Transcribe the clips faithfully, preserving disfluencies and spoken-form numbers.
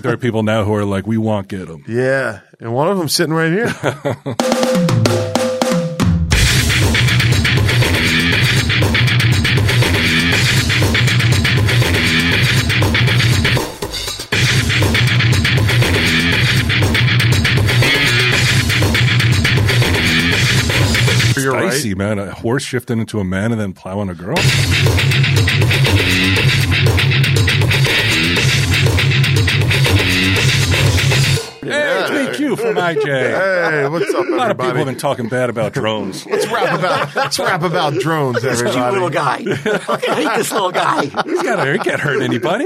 think there are people now who are like, we won't get them. Yeah, and one of them sitting right here. You're Spicy, right. man. A horse shifting into a man and then plowing a girl. Hey, it's me, Q from I J. Hey, what's up, A lot of people everybody? have been talking bad about drones. Let's rap about let's rap about drones, This cute everybody. little guy. I fucking hate this little guy. He's got he can't hurt anybody.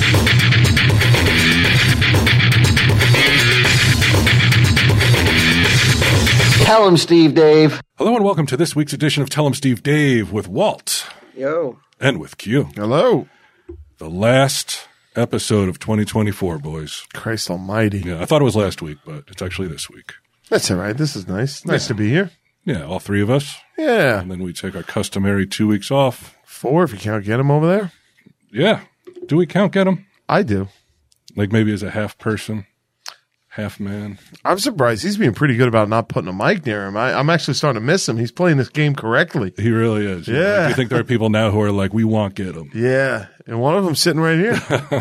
Tell him, Steve Dave. Hello and welcome to this week's edition of Tell 'em Steve Dave with Walt Yo. and with Q. Hello, The last episode of twenty twenty-four, boys. Christ Almighty. Yeah, I thought it was last week, but it's actually this week. That's all right. This is nice. Nice to be here. Yeah, all three of us. Yeah, And then we take our customary two weeks off. four if you can't get him over there. Yeah. Do we count get him? I do. Like maybe as a half person, half man. I'm surprised he's being pretty good about not putting a mic near him. I, I'm actually starting to miss him. He's playing this game correctly. He really is. Yeah. Like, do you think there are people now who are like, we won't get him? Yeah, and one of them sitting right here.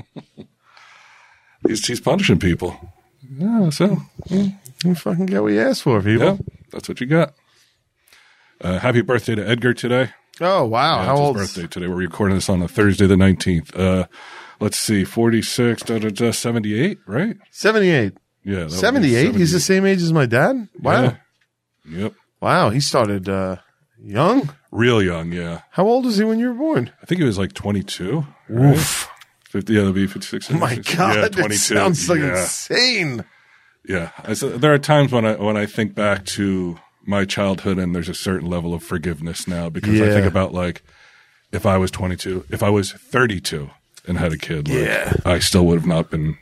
He's, he's punishing people. Yeah, so, You fucking get what you asked for, people. yeah, that's what you got. Uh, happy birthday to Edgar today. Oh wow, Yeah, how it's old? his birthday today. We're recording this on a Thursday the nineteenth. Uh, let's see, forty-six, da, da, da, seventy-eight, right? seventy-eight. Yeah. that would be seventy-eight. He's the same age as my dad. Wow. Yeah. Yep. Wow. He started uh, young. Real young, yeah. How old was he when you were born? I think he was like twenty-two. Right? Oof. fifty, yeah, that'd be fifty-six. Oh my God, yeah, that twenty-two. sounds like yeah. insane. Yeah, I, so there are times when I when I think back to my childhood, and there's a certain level of forgiveness now because I Yeah. think about like if I was twenty-two, if I was thirty-two and had a kid, like, Yeah. I still would have not been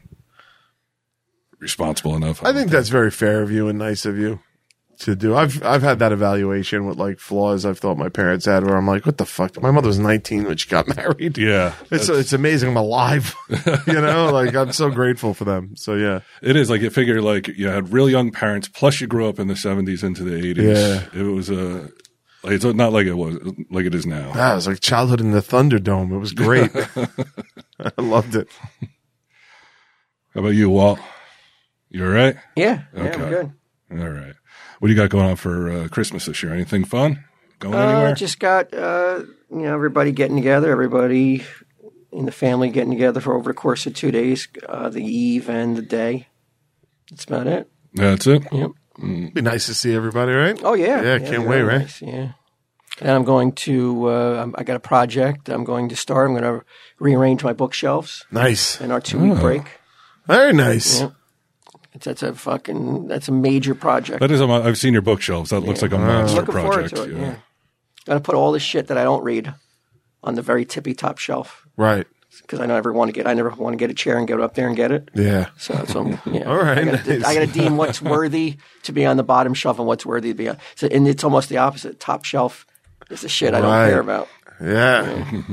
responsible enough. I think that's very fair of you and nice of you to do. I've I've had that evaluation with like flaws I've thought my parents had where I'm like, what the fuck? My mother was nineteen when she got married. yeah, It's it's amazing I'm alive. you know, like I'm so grateful for them. So yeah. it is. Like you figure, like you had real young parents, plus you grew up in the seventies into the eighties. Yeah. It was a. Like, it's not like it was like it is now. Ah, it was like childhood in the Thunderdome. It was great. I loved it. How about you, Walt? You all right? Yeah. Yeah, Okay. I'm good. All right. What do you got going on for uh, Christmas this year? Anything fun? Going Uh, anywhere? just got, uh, you know, everybody getting together, everybody in the family getting together for over the course of two days, uh, the eve and the day. That's about it. That's it. Yep. Be nice to see everybody, right? Oh, yeah. Yeah, can't they're wait, very right? nice, yeah. And I'm going to, uh, I'm- I got a project I'm going to start. I'm going to rearrange my bookshelves Nice. in our two-week Oh. break. Very nice. Yeah. It's, that's a fucking, that's a major project. That is. A, mo- I've seen your bookshelves. That looks like a monster Looking forward project. to it, yeah. yeah. Got to put all the shit that I don't read on the very tippy top shelf Right. because I never want to get, I never want to get a chair and go up there and get it. Yeah. So, so I'm, yeah. All right, I got nice. to deem what's worthy to be on the bottom shelf and what's worthy to be on. So, and it's almost the opposite. Top shelf is the shit I don't Right. care about. Yeah.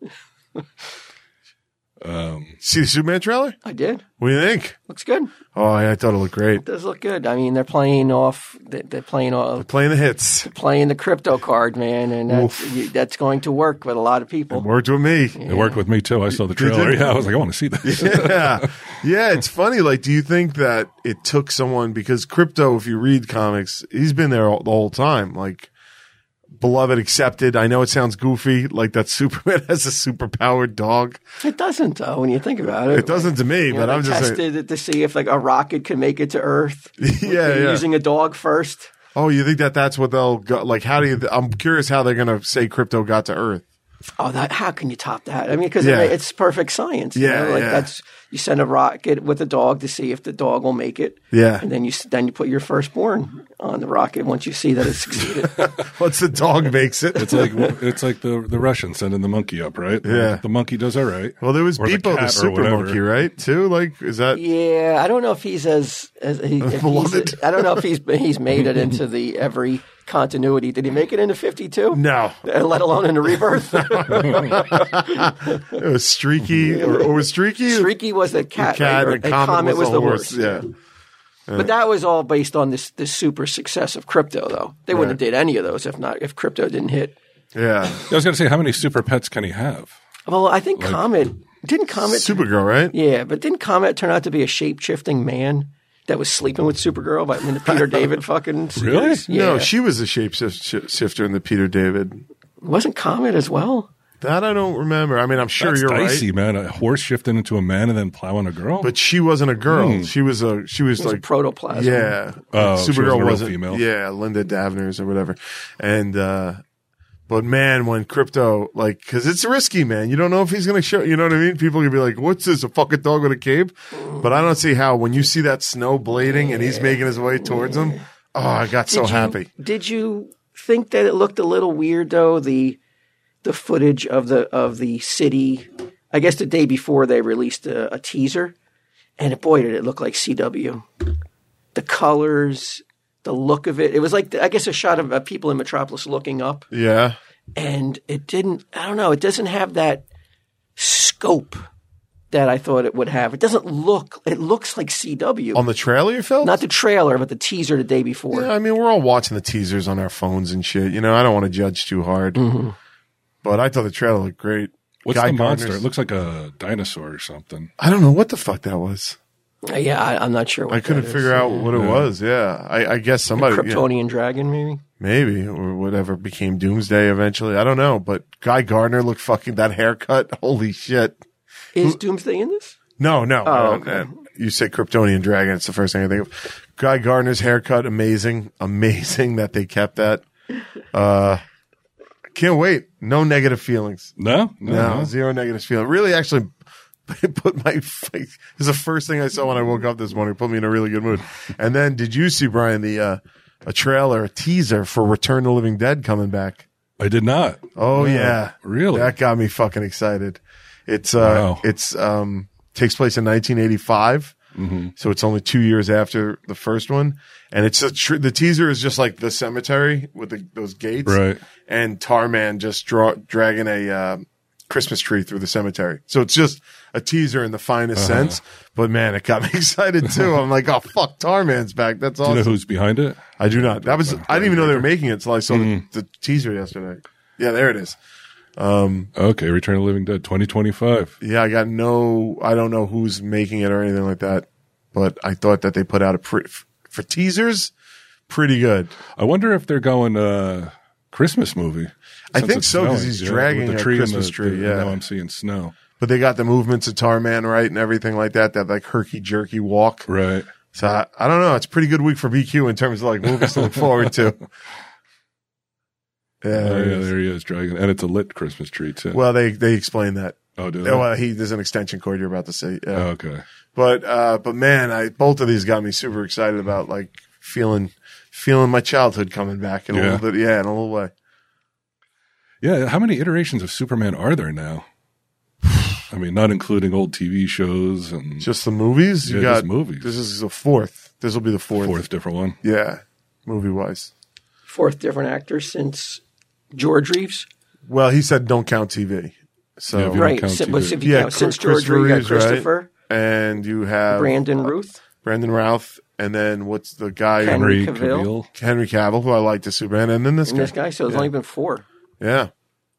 See the Superman trailer? I did. What do you think? Looks good. Oh, yeah, I thought it looked great. Does look good. I mean, they're playing off. they- They're playing off. Playing the hits. Playing the crypto card, man, and that's, Oof. you, that's going to work with a lot of people. Worked with me. It worked with me too. I saw the trailer. you? Yeah, I was like, I want to see this. Yeah. Yeah, it's funny. Like, do you think that it took someone, because Crypto, if you read comics, he's been there all, the whole time. Like, beloved, accepted. I know it sounds goofy, like that Superman has a superpowered dog. It doesn't, though, when you think about it. It doesn't to me, You know, but they I'm just tested saying. it to see if like a rocket could make it to Earth. Yeah, yeah. Using a dog first. Oh, you think that that's what they'll go? Like, how do you? I'm curious how they're going to say Crypto got to Earth. Oh, that how can you top that? I mean, because Yeah. it's perfect science. you Yeah, know? like yeah. that's you send a rocket with a dog to see if the dog will make it. Yeah. and then you s- then you put your firstborn on the rocket once you see that it succeeded. Once the dog makes it, It's like it's like the the Russians sending the monkey up, right? Yeah. the monkey does all right. well, there was Or the Beepo, the, cat or super whatever. monkey, right? Too like, is that? Yeah, I don't know if he's as as he, if he's, Beloved. I don't know if he's he's made it into the every continuity. Did he make it into fifty-two? No. Let alone into Rebirth? It was Streaky, or, or was Streaky? Streaky was the cat, the cat right? Or- and Comet, Comet was, was the horse. horse. Yeah. But that was all based on this this super success of Crypto, though. They wouldn't have Right. did any of those if not if Crypto didn't hit. Yeah. I was going to say, how many super pets can he have? Well, I think Comet didn't Comet. Supergirl, right? Yeah, but didn't Comet turn out to be a shape shifting man that was sleeping with Supergirl? But in the Peter David fucking series? Really? Yeah. No, she was a shapeshifter in the Peter David. wasn't Comet as well. That I don't remember. I mean, I'm sure That's you're dicey, right. man. A horse shifting into a man and then plowing a girl. But she wasn't a girl. Hmm. She was a. She was It was like a protoplasm. Yeah. Oh, she wasn't a Supergirl real wasn't. female. Yeah, Linda Davners or whatever. And, uh, but man, when Crypto, like, cause it's risky, man. You don't know if he's going to show, you know what I mean? People can be like, what's this, a fucking dog with a cape? But I don't see how, when you see that snow blading and he's making his way towards him, oh, I got so Did you- happy. Did you think that it looked a little weird though? The the footage of the of the city. I guess the day before they released a, a teaser, and boy, did it look like C W. The colors, the look of it. It was like I guess a shot of uh, people in Metropolis looking up, Yeah. and it didn't. I don't know. It doesn't have that scope that I thought it would have. It doesn't look. It looks like C W. On the trailer you felt? Not the trailer, but the teaser the day before. Yeah, I mean, we're all watching the teasers on our phones and shit. You know, I don't want to judge too hard. Mm-hmm. But I thought the trailer looked great. What's Guy the monster? Gardner's- It looks like a dinosaur or something. I don't know what the fuck that was. Uh, yeah, I, I'm not sure. What I couldn't that is. figure out what it Yeah. was. Yeah, I, I guess somebody, yeah, Kryptonian dragon, maybe. maybe, or whatever became Doomsday eventually. I don't know, but Guy Gardner looked fucking that haircut. Holy shit! Is Doomsday in this? No, no. Oh, uh, okay. uh, you say Kryptonian dragon. It's the first thing I think of. Guy Gardner's haircut, amazing, amazing that they kept that. Uh, can't wait. No negative feelings. No, no, No, no. zero negative feeling. Really, actually, it put my face. This is the first thing I saw when I woke up this morning. It put me in a really good mood. And then, did you see, Brian, the uh, a trailer, a teaser for Return to Living Dead coming back? I did not. Oh yeah, really? That got me fucking excited. It's uh, Wow. it's um takes place in nineteen eighty-five. Mm-hmm. So it's only two years after the first one, and it's a tr- the teaser is just like the cemetery with the, those gates, Right. and Tarman just draw dragging a uh, Christmas tree through the cemetery. So it's just a teaser in the finest Uh-huh. sense. But man, it got me excited too. I'm like, oh fuck, Tarman's back. That's Do you awesome. know who's behind it? I do not. That was I didn't even know they were making it until I saw Mm-hmm. the, the teaser yesterday. Yeah, there it is. Okay, Return of the Living Dead, twenty twenty-five. Yeah, I got no. I don't know who's making it or anything like that. But I thought that they put out a pretty for teasers, pretty good. I wonder if they're going uh Christmas movie. I since think it's so, 'cause snowing, he's yeah, dragging with the a tree and Christmas the- tree, the- yeah. Now I'm seeing snow. But they got the movements of Tarman right and everything like that. That like herky jerky walk. Right. So I, I don't know. It's a pretty good week for B Q in terms of like movies to look forward to. Yeah, Oh, there it yeah, is. there he is, dragging, and it's a lit Christmas tree too. Well, they they explain that. oh, do they? Well, he there's an extension cord you're about to see. Yeah. Oh, okay. But uh, but man, I both of these got me super excited about like feeling feeling my childhood coming back in a Yeah. little bit. Yeah, in a little way. Yeah. How many iterations of Superman are there now? I mean, not including old T V shows and Just the movies. You Yeah, got just movies. This is the fourth. This will be the fourth. fourth different one. Yeah, movie wise. Fourth different actor since George Reeves. Well, he said don't count T V. So Yeah, if you don't Right. count Si- T V. but if you Yeah, count, since Chris- George Reeves, you got Reeves, right? Christopher, and you have Brandon uh, Ruth, Brandon Routh, and then what's the guy Henry Henry Cavill. Cavill. Henry Cavill, who I like the Superman, and then this and guy. this guy. So there's Yeah. only been four. Yeah.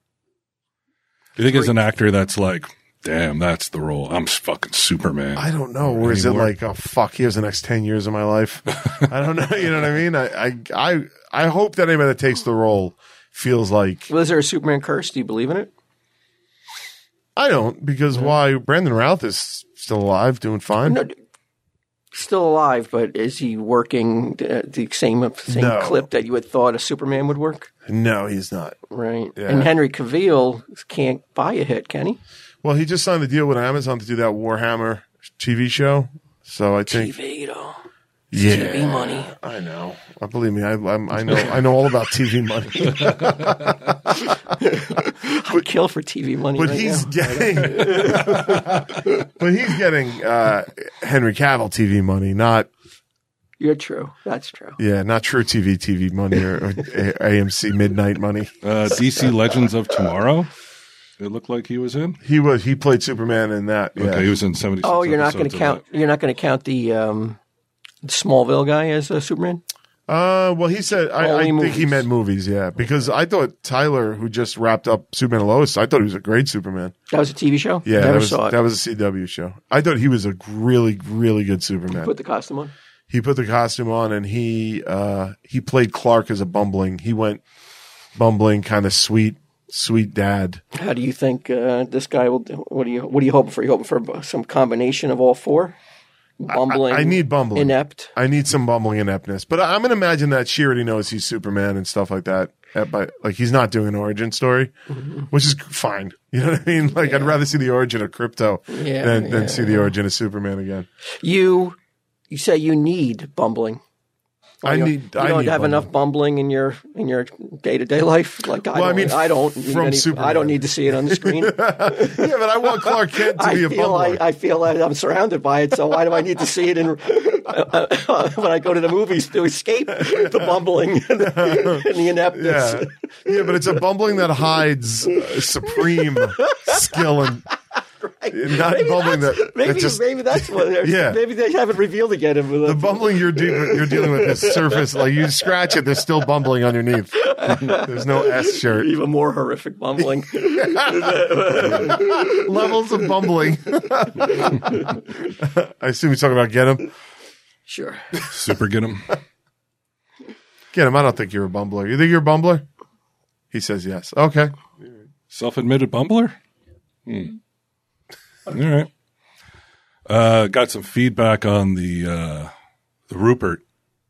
You think as an actor that's like, damn, that's the role. I'm fucking Superman. I don't know. Or is it Anymore. like, oh fuck, here's the next ten years of my life? I don't know. You know what I mean? I, I, I, I hope that anybody that takes the role feels like Well, is there a Superman curse? Do you believe in it? I don't, because why? Brandon Routh is still alive, doing fine. No, still alive, but is he working the, the same same No. clip that you had thought a Superman would work? No, he's not. Right. Yeah. And Henry Cavill can't buy a hit, can he? Well, he just signed a deal with Amazon to do that Warhammer T V show. So I think, T V, though. yeah, T V money. I know. I believe me. I, I'm, I know. I know all about T V money. I'd kill for T V money. But right he's now. getting, but he's getting uh, Henry Cavill T V money, not You're true. That's true. Yeah, not True T V, T V money or, or A M C midnight money. Uh, D C Legends of Tomorrow. It looked like he was in. He was. He played Superman in that. Yeah. Okay, he was in seventy-six. Oh, you're not going episodes to of count. that. You're not going to count the um, Smallville guy as uh, Superman. Uh, well, he said, I, I Only think he movies. meant movies, yeah. Because I thought Tyler, who just wrapped up Superman and Lois, I thought he was a great Superman. That was a T V show. Yeah, Never that was, saw it. that was a C W show. I thought he was a really, really good Superman. Put the costume on. He put the costume on and he, uh, he played Clark as a bumbling. He went bumbling, kind of sweet, sweet dad. How do you think uh, this guy will? Do? What are you? What are you hoping for? You hoping for some combination of all four? Bumbling. I, I need bumbling. Inept. I need some bumbling ineptness. But I, I'm going to imagine that she already knows he's Superman and stuff like that. Uh, But like he's not doing an origin story, Mm-hmm. which is fine. You know what I mean? Like I'd rather see the origin of Crypto Yeah, than, than yeah, see the origin of Superman again. You. You say you need bumbling. I you need. You I don't need have bumbling. enough bumbling in your in your day to day life. Like I Well, I don't. mean, I don't. from any- Superman. I don't need to see it on the screen. Yeah, but I want Clark Kent to I be a feel I, bumbler. I feel like I'm surrounded by it, so why do I need to see it in, uh, when I go to the movies to escape the bumbling and the, and the ineptness? Yeah, yeah, but it's a bumbling that hides uh, supreme skill and not Maybe bumbling that's, that, maybe, that just maybe that's what. they're- Yeah. Maybe they haven't revealed it yet. the bumbling you're, de- you're dealing with is surface. Like you scratch it, there's still bumbling underneath. There's no S shirt. Even more horrific bumbling. Levels of bumbling. I assume you're talking about Get Him. Sure. Super get him. Get Him. I don't think you're a bumbler. You think you're a bumbler? He says yes. Okay. Self-admitted bumbler? Hmm. All right. Uh, got some feedback on the uh, the Rupert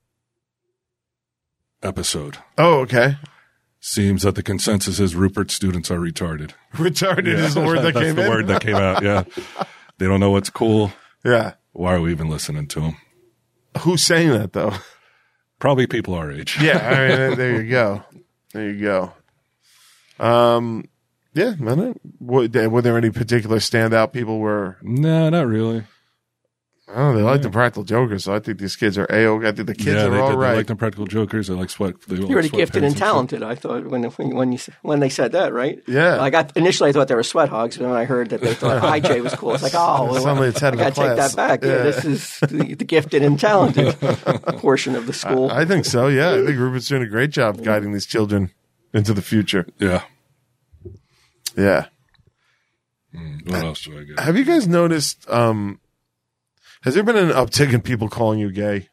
episode. Oh, okay. Seems that the consensus is Rupert students are retarded. Retarded is the word that That's came the in. word that came out, yeah. They don't know what's cool. Yeah. Why are we even listening to them? Who's saying that though? Probably people our age. Yeah. All right. There you go. There you go. Um. Yeah. I don't, were, were there any particular standout people? Were No, not really. oh, they like the Practical Jokers, so I think these kids are a. I think the kids yeah, are they, all they, right. they like the Practical Jokers. They like sweat. They like You're already sweatpants gifted and shit. talented. I thought when when when you when they said that, right? Yeah. Like I initially I thought they were sweat hogs, but when I heard that they thought I J was cool, it's like oh, well, Suddenly it's head I of got the to take class. that back. Yeah. Yeah. This is the, the gifted and talented portion of the school. I think so. Yeah, I think Rupert's doing a great job guiding these children into the future. Yeah. Yeah. What else do I get? Have you guys noticed? Um, has there been an uptick in people calling you gay?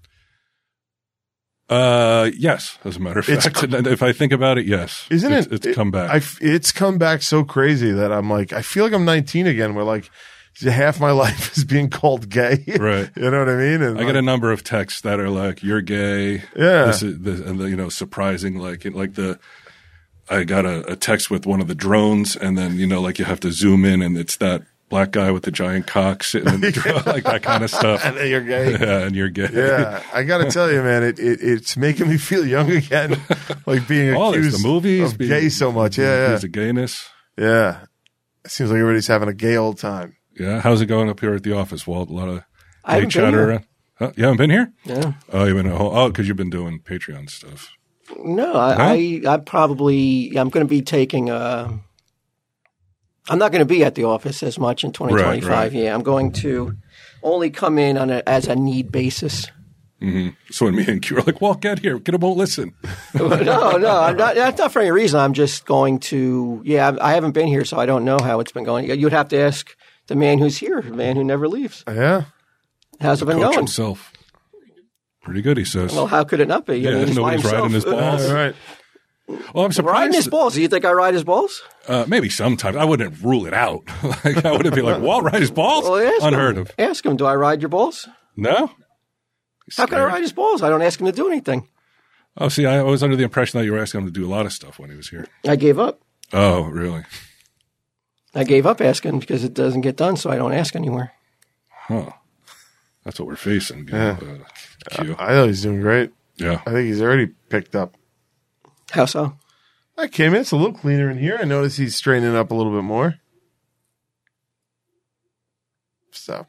Uh, yes, as a matter of It's fact. if I think about it, yes. Isn't it's, it? It's it- come back. I f- it's come back so crazy that I'm like, I feel like I'm nineteen again. Where like half my life is being called gay. Right. You know what I mean? And I get a number of texts that are like, "You're gay." Yeah. This is this, and the, you know, surprising. Like, like the, I got a, a text with one of the drones, and then you know, like you have to zoom in, and it's that black guy with the giant cock sitting in the drone, like that kind of stuff. and then you're gay. Yeah, and you're gay. Yeah, I got to tell you, man, it, it it's making me feel young again, like being All this, accused the movies, of being- gay so much. Yeah, There's a gayness. yeah, yeah. It seems like everybody's having a gay old time. Yeah. How's it going up here at the office, Walt? A lot of I gay haven't been chatter here. around. Huh? You haven't been here? Yeah. Oh, you've been at home. Oh, because you've been doing Patreon stuff. No, I, I, I probably I'm going to be taking a. I'm not going to be at the office as much in twenty twenty-five. Right, right. Yeah, I'm going to only come in on a as a need basis. So when me and Q are like, "Walt, get here. Get him. Won't listen." no, no, I'm not, that's not for any reason. I'm just going to. Yeah, I, I haven't been here, so I don't know how it's been going. You'd have to ask the man who's here, the man who never leaves. Yeah, How's it been Coach going? himself. Pretty good, he says. Well, how could it not be? I Yeah, mean, he's by nobody's riding himself. his balls. all right. Well, I'm surprised. Riding his balls. Do you think I ride his balls? Uh, maybe sometimes. I wouldn't rule it out. Like I wouldn't be like, Walt ride his balls? Well, ask Unheard him. of. Ask him. Do I ride your balls? No? He's How can I scared. ride his balls? I don't ask him to do anything. Oh, see, I was under the impression that you were asking him to do a lot of stuff when he was here. I gave up. Oh, really? I gave up asking because it doesn't get done, so I don't ask anymore. Huh. That's what we're facing. Yeah. Uh, Q. I know he's doing great. Yeah. I think he's already picked up. How so? I came in. It's a little cleaner in here. I notice he's straightening up a little bit more. So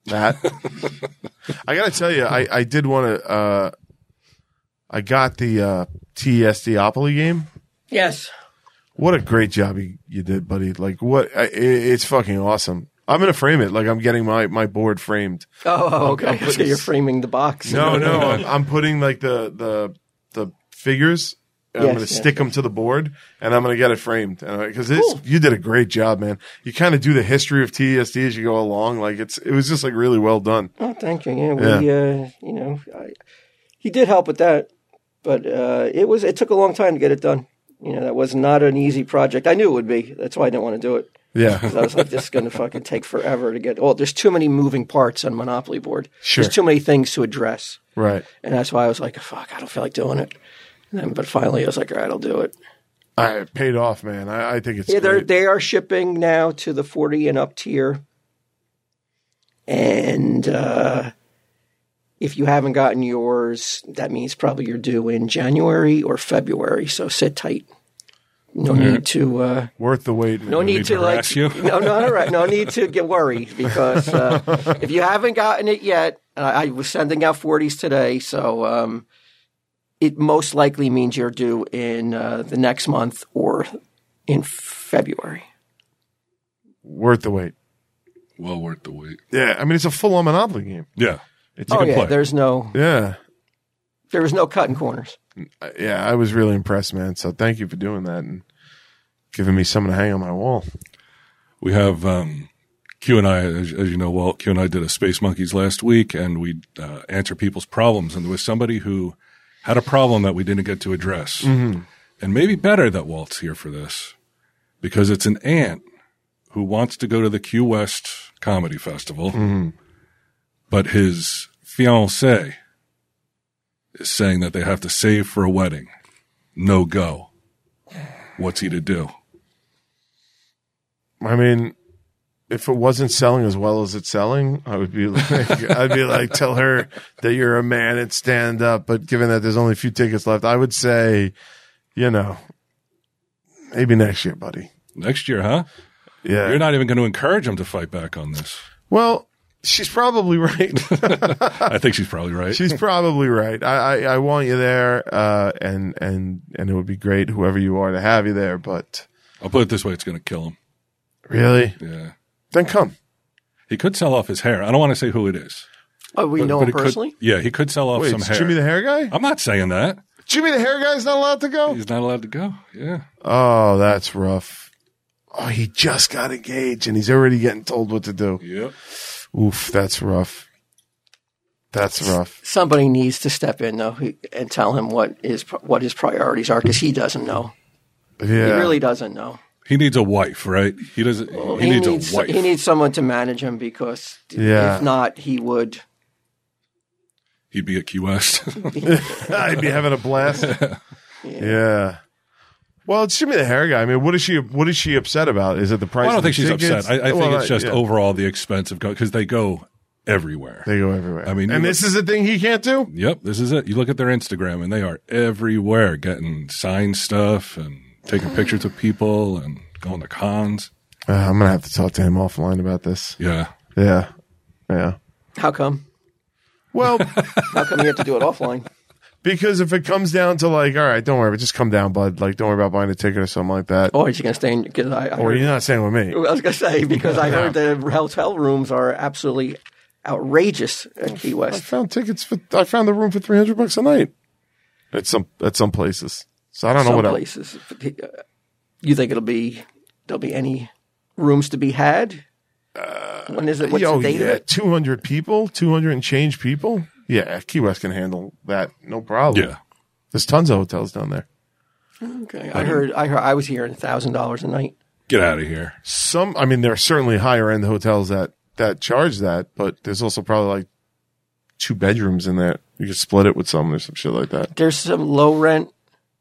That. I got to tell you, I, I did want to, uh, I got the uh, T S D-opoly game. Yes. What a great job you, you did, buddy. Like, what? I, it, it's fucking awesome. I'm going to frame it. Like, I'm getting my, my board framed. Oh, oh okay. I'm So you're framing the box. No, no. I'm, I'm putting, like, the, the, the figures. And Yes, I'm going to yes, stick yes. them to the board, and I'm going to get it framed. Because Cool. you did a great job, man. You kind of do the history of T S D as you go along. Like, it's it was just, like, really well done. Oh, thank you. Yeah, we, uh, you know, I, he did help with that, but uh, it was it took a long time to get it done. You know, that was not an easy project. I knew it would be. That's why I didn't want to do it. Yeah. 'Cause I was like, this is going to fucking take forever to get. Oh, there's too many moving parts on a Monopoly board. Sure. There's too many things to address, Right. and that's why I was like, fuck, I don't feel like doing it. And then, but finally, I was like, all right, I'll do it. I, it paid off, man. I, I think it's Yeah, they're great. they are shipping now to the forty and up tier, and uh, if you haven't gotten yours, that means probably you're due in January or February. So sit tight. No need to. Uh, Worth the wait. no need need to to like. harass you? No, no, all right. No need to get worried because uh, if you haven't gotten it yet, and I, I was sending out forties today, so um, it most likely means you're due in uh, the next month or in February. Worth the wait. Well worth the wait. Yeah, I mean, it's a full-on Monopoly game. Yeah. It's Oh can yeah, play. there's no Yeah. there was no cutting corners. Uh, Yeah, I was really impressed, man. So thank you for doing that and giving me something to hang on my wall. We have um, Q and I, as, as you know, Walt, Q and I did a Space Monkeys last week, and we uh, answer people's problems. And there was somebody who had a problem that we didn't get to address. Mm-hmm. And maybe better that Walt's here for this, because it's an aunt who wants to go to the Q West Comedy Festival, Mm-hmm. but his fiancée is saying that they have to save for a wedding. No go. What's he to do? I mean, if it wasn't selling as well as it's selling, I would be like, I'd be like, tell her that you're a man and stand up. But given that there's only a few tickets left, I would say, you know, maybe next year, buddy. Next year, huh? Yeah. You're not even going to encourage him to fight back on this. Well, she's probably right. I think she's probably right. She's probably right. I, I, I want you there, uh, and, and, and it would be great, whoever you are, to have you there. But I'll put it this way, it's going to kill him. really, Yeah. then come. He could sell off his hair. I don't want to say who it is. Oh, we But- know but him it could- personally. yeah, he could sell off Wait, some is hair. Jimmy the hair guy? I'm not saying that. Jimmy the hair guy's not allowed to go? He's not allowed to go. Yeah. Oh, that's rough. Oh, he just got engaged and he's already getting told what to do. Yep. Oof, that's rough. That's rough. Somebody needs to step in though who- and tell him what is what his priorities are because he doesn't know. Yeah. He really doesn't know. He needs a wife, right? He doesn't. he, needs, a wife. He needs someone to manage him because Yeah. if not, he would. He'd be at Key West. I'd be having a blast. Yeah. Well, it's Jimmy the hair guy. I mean, what is she? What is she upset about? Is it the price? Well, I don't of the think she's tickets? upset. I, I think Well, it's just yeah. overall the expense of going because they go everywhere. They go everywhere. I mean, and you this is a thing he can't do. Yep, this is it. You look at their Instagram and they are everywhere getting signed stuff and taking pictures with people and going to cons. Uh, I'm gonna have to talk to him offline about this. Yeah. Yeah. Yeah. How come? Well, How come you have to do it offline? because if it comes down to like, all right, don't worry, but just come down, bud. Like, don't worry about buying a ticket or something like that. Or is he going to stay in? Because I, I Or heard, you're not staying with me. I was going to say because I heard the hotel rooms are absolutely outrageous at Key I West. found tickets for. I found the room for three hundred bucks a night. At some at some places. So I don't know Some what else. places. You think it'll be there'll be any rooms to be had? When is it? What's Yo, the date? of yeah, it? two hundred people, two hundred and change people. Yeah, Key West can handle that, no problem. Yeah. There's tons of hotels down there. Okay, I heard. I heard. I was hearing thousand dollars a night. Get out of here. Some, I mean, there are certainly higher end hotels that that charge that, but there's also probably like two bedrooms in there. You could split it with someone or some shit like that. There's some low rent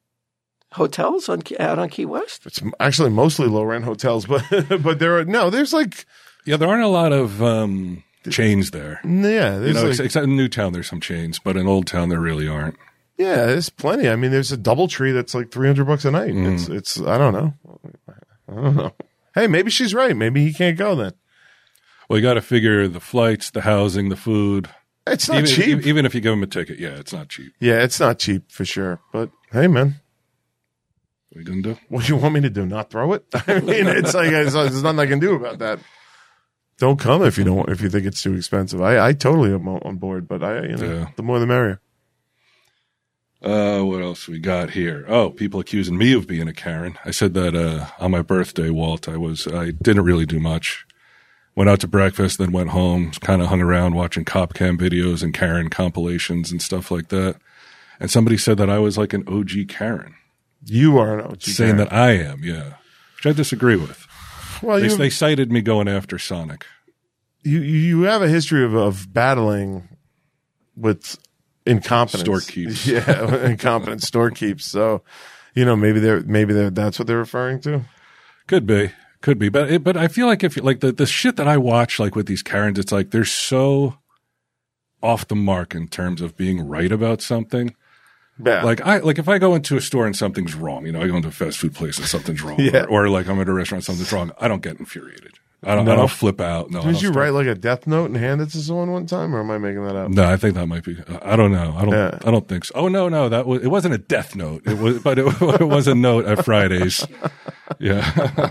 hotels on out on Key West. It's actually mostly low rent hotels, but but there are no. There's like Yeah, there aren't a lot of um, chains there. yeah, You there's know, like, ex- except in Newtown, there's some chains, but in Old Town, there really aren't. yeah, there's plenty. I mean, there's a DoubleTree that's like three hundred bucks a night. Mm. It's it's I don't know, I don't know. Hey, maybe she's right. Maybe he can't go then. Well, you got to figure the flights, the housing, the food. It's not even, cheap. Even if you give them a ticket, yeah, it's not cheap. Yeah, it's not cheap for sure. But hey, man, What are you gonna do? what do you want me to do? Not throw it? I mean, it's like it's, there's nothing I can do about that. Don't come if you don't if you think it's too expensive. I, I totally am on board, but I you know Yeah. the more the merrier. Uh, what else we got here? Oh, people accusing me of being a Karen. I said that uh, on my birthday, Walt. I was I didn't really do much. Went out to breakfast, then went home, kind of hung around watching cop cam videos and Karen compilations and stuff like that. And somebody said that I was like an O G Karen, You are an O G saying Karen. that I am, yeah, which I disagree with. well, They, you, they cited me going after Sonic. you you have a history of of battling with incompetence. Store keeps. Yeah, incompetent store keeps. So, you know, maybe they're maybe they're, that's what they're referring to. Could be, could be, but it, but I feel like if you, like the the shit that I watch, like with these Karens, it's like they're so off the mark in terms of being right about something. Yeah. Like I like if I go into a store and something's wrong, you know, I go into a fast food place and something's wrong, Yeah. or, or like I'm at a restaurant, something's wrong. I don't get infuriated. I don't. No. I don't flip out. No. I Did don't you start- write like a death note and hand it to someone one time, or am I making that up? No, I think that might be. I don't know. I don't. Yeah. I don't think so. Oh no, no, that was. It wasn't a death note. It was, but it, it was a note at Fridays. Yeah.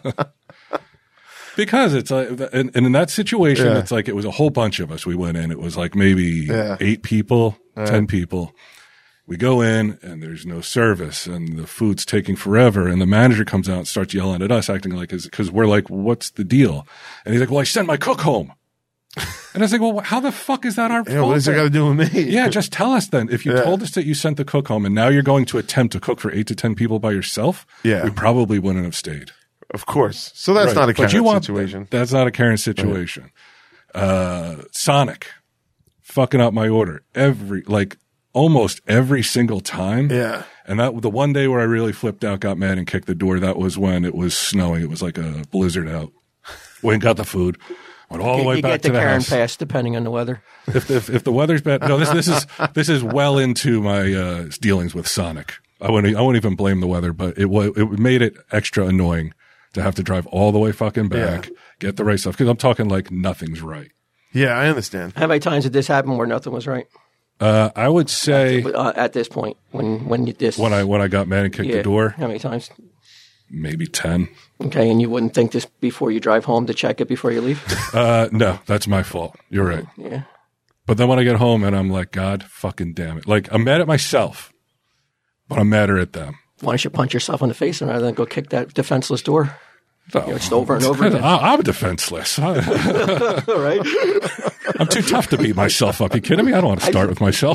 Because it's like, and, and in that situation, Yeah. it's like it was a whole bunch of us. We went in. It was like maybe Yeah. eight people, ten people. We go in and there's no service and the food's taking forever. And the manager comes out and starts yelling at us, acting like, because we're like, what's the deal? And he's like, well, I sent my cook home. And I was like, well, how the fuck is that our Yeah, fault? what does it got to do with me? Yeah, just tell us then. If you Yeah. told us that you sent the cook home and now you're going to attempt to cook for eight to ten people by yourself, Yeah. we probably wouldn't have stayed. Of course. So that's Right. not a But Karen you want- situation. That's not a Karen situation. Uh, Sonic, fucking up my order every, like almost every single time. Yeah. And that the one day where I really flipped out, got mad, and kicked the door. That was when it was snowing. It was like a blizzard out. Went and got the food. Went all the way you back get to the the Karen house. pass depending on the weather. If, if if the weather's bad, no. This this is this is well into my uh, dealings with Sonic. I wouldn't I won't even blame the weather, but it was it made it extra annoying to have to drive all the way fucking back, Yeah. get the right stuff, because I'm talking like nothing's right. Yeah, I understand. How many times did this happen where nothing was right? Uh, I would say Uh, at this point, when when you this when I when I got mad and kicked yeah, the door, how many times? maybe ten. Okay, and you wouldn't think this before you drive home to check it before you leave. Uh, no, that's my fault. You're right. Yeah, But then when I get home and I'm like, God fucking damn it! Like I'm mad at myself, but I'm madder at them. why don't you punch yourself in the face rather than go kick that defenseless door? Oh, You know, just over and over again. I- I'm defenseless. I- All right. I'm too tough to beat myself up. You kidding me? I don't want to start with myself.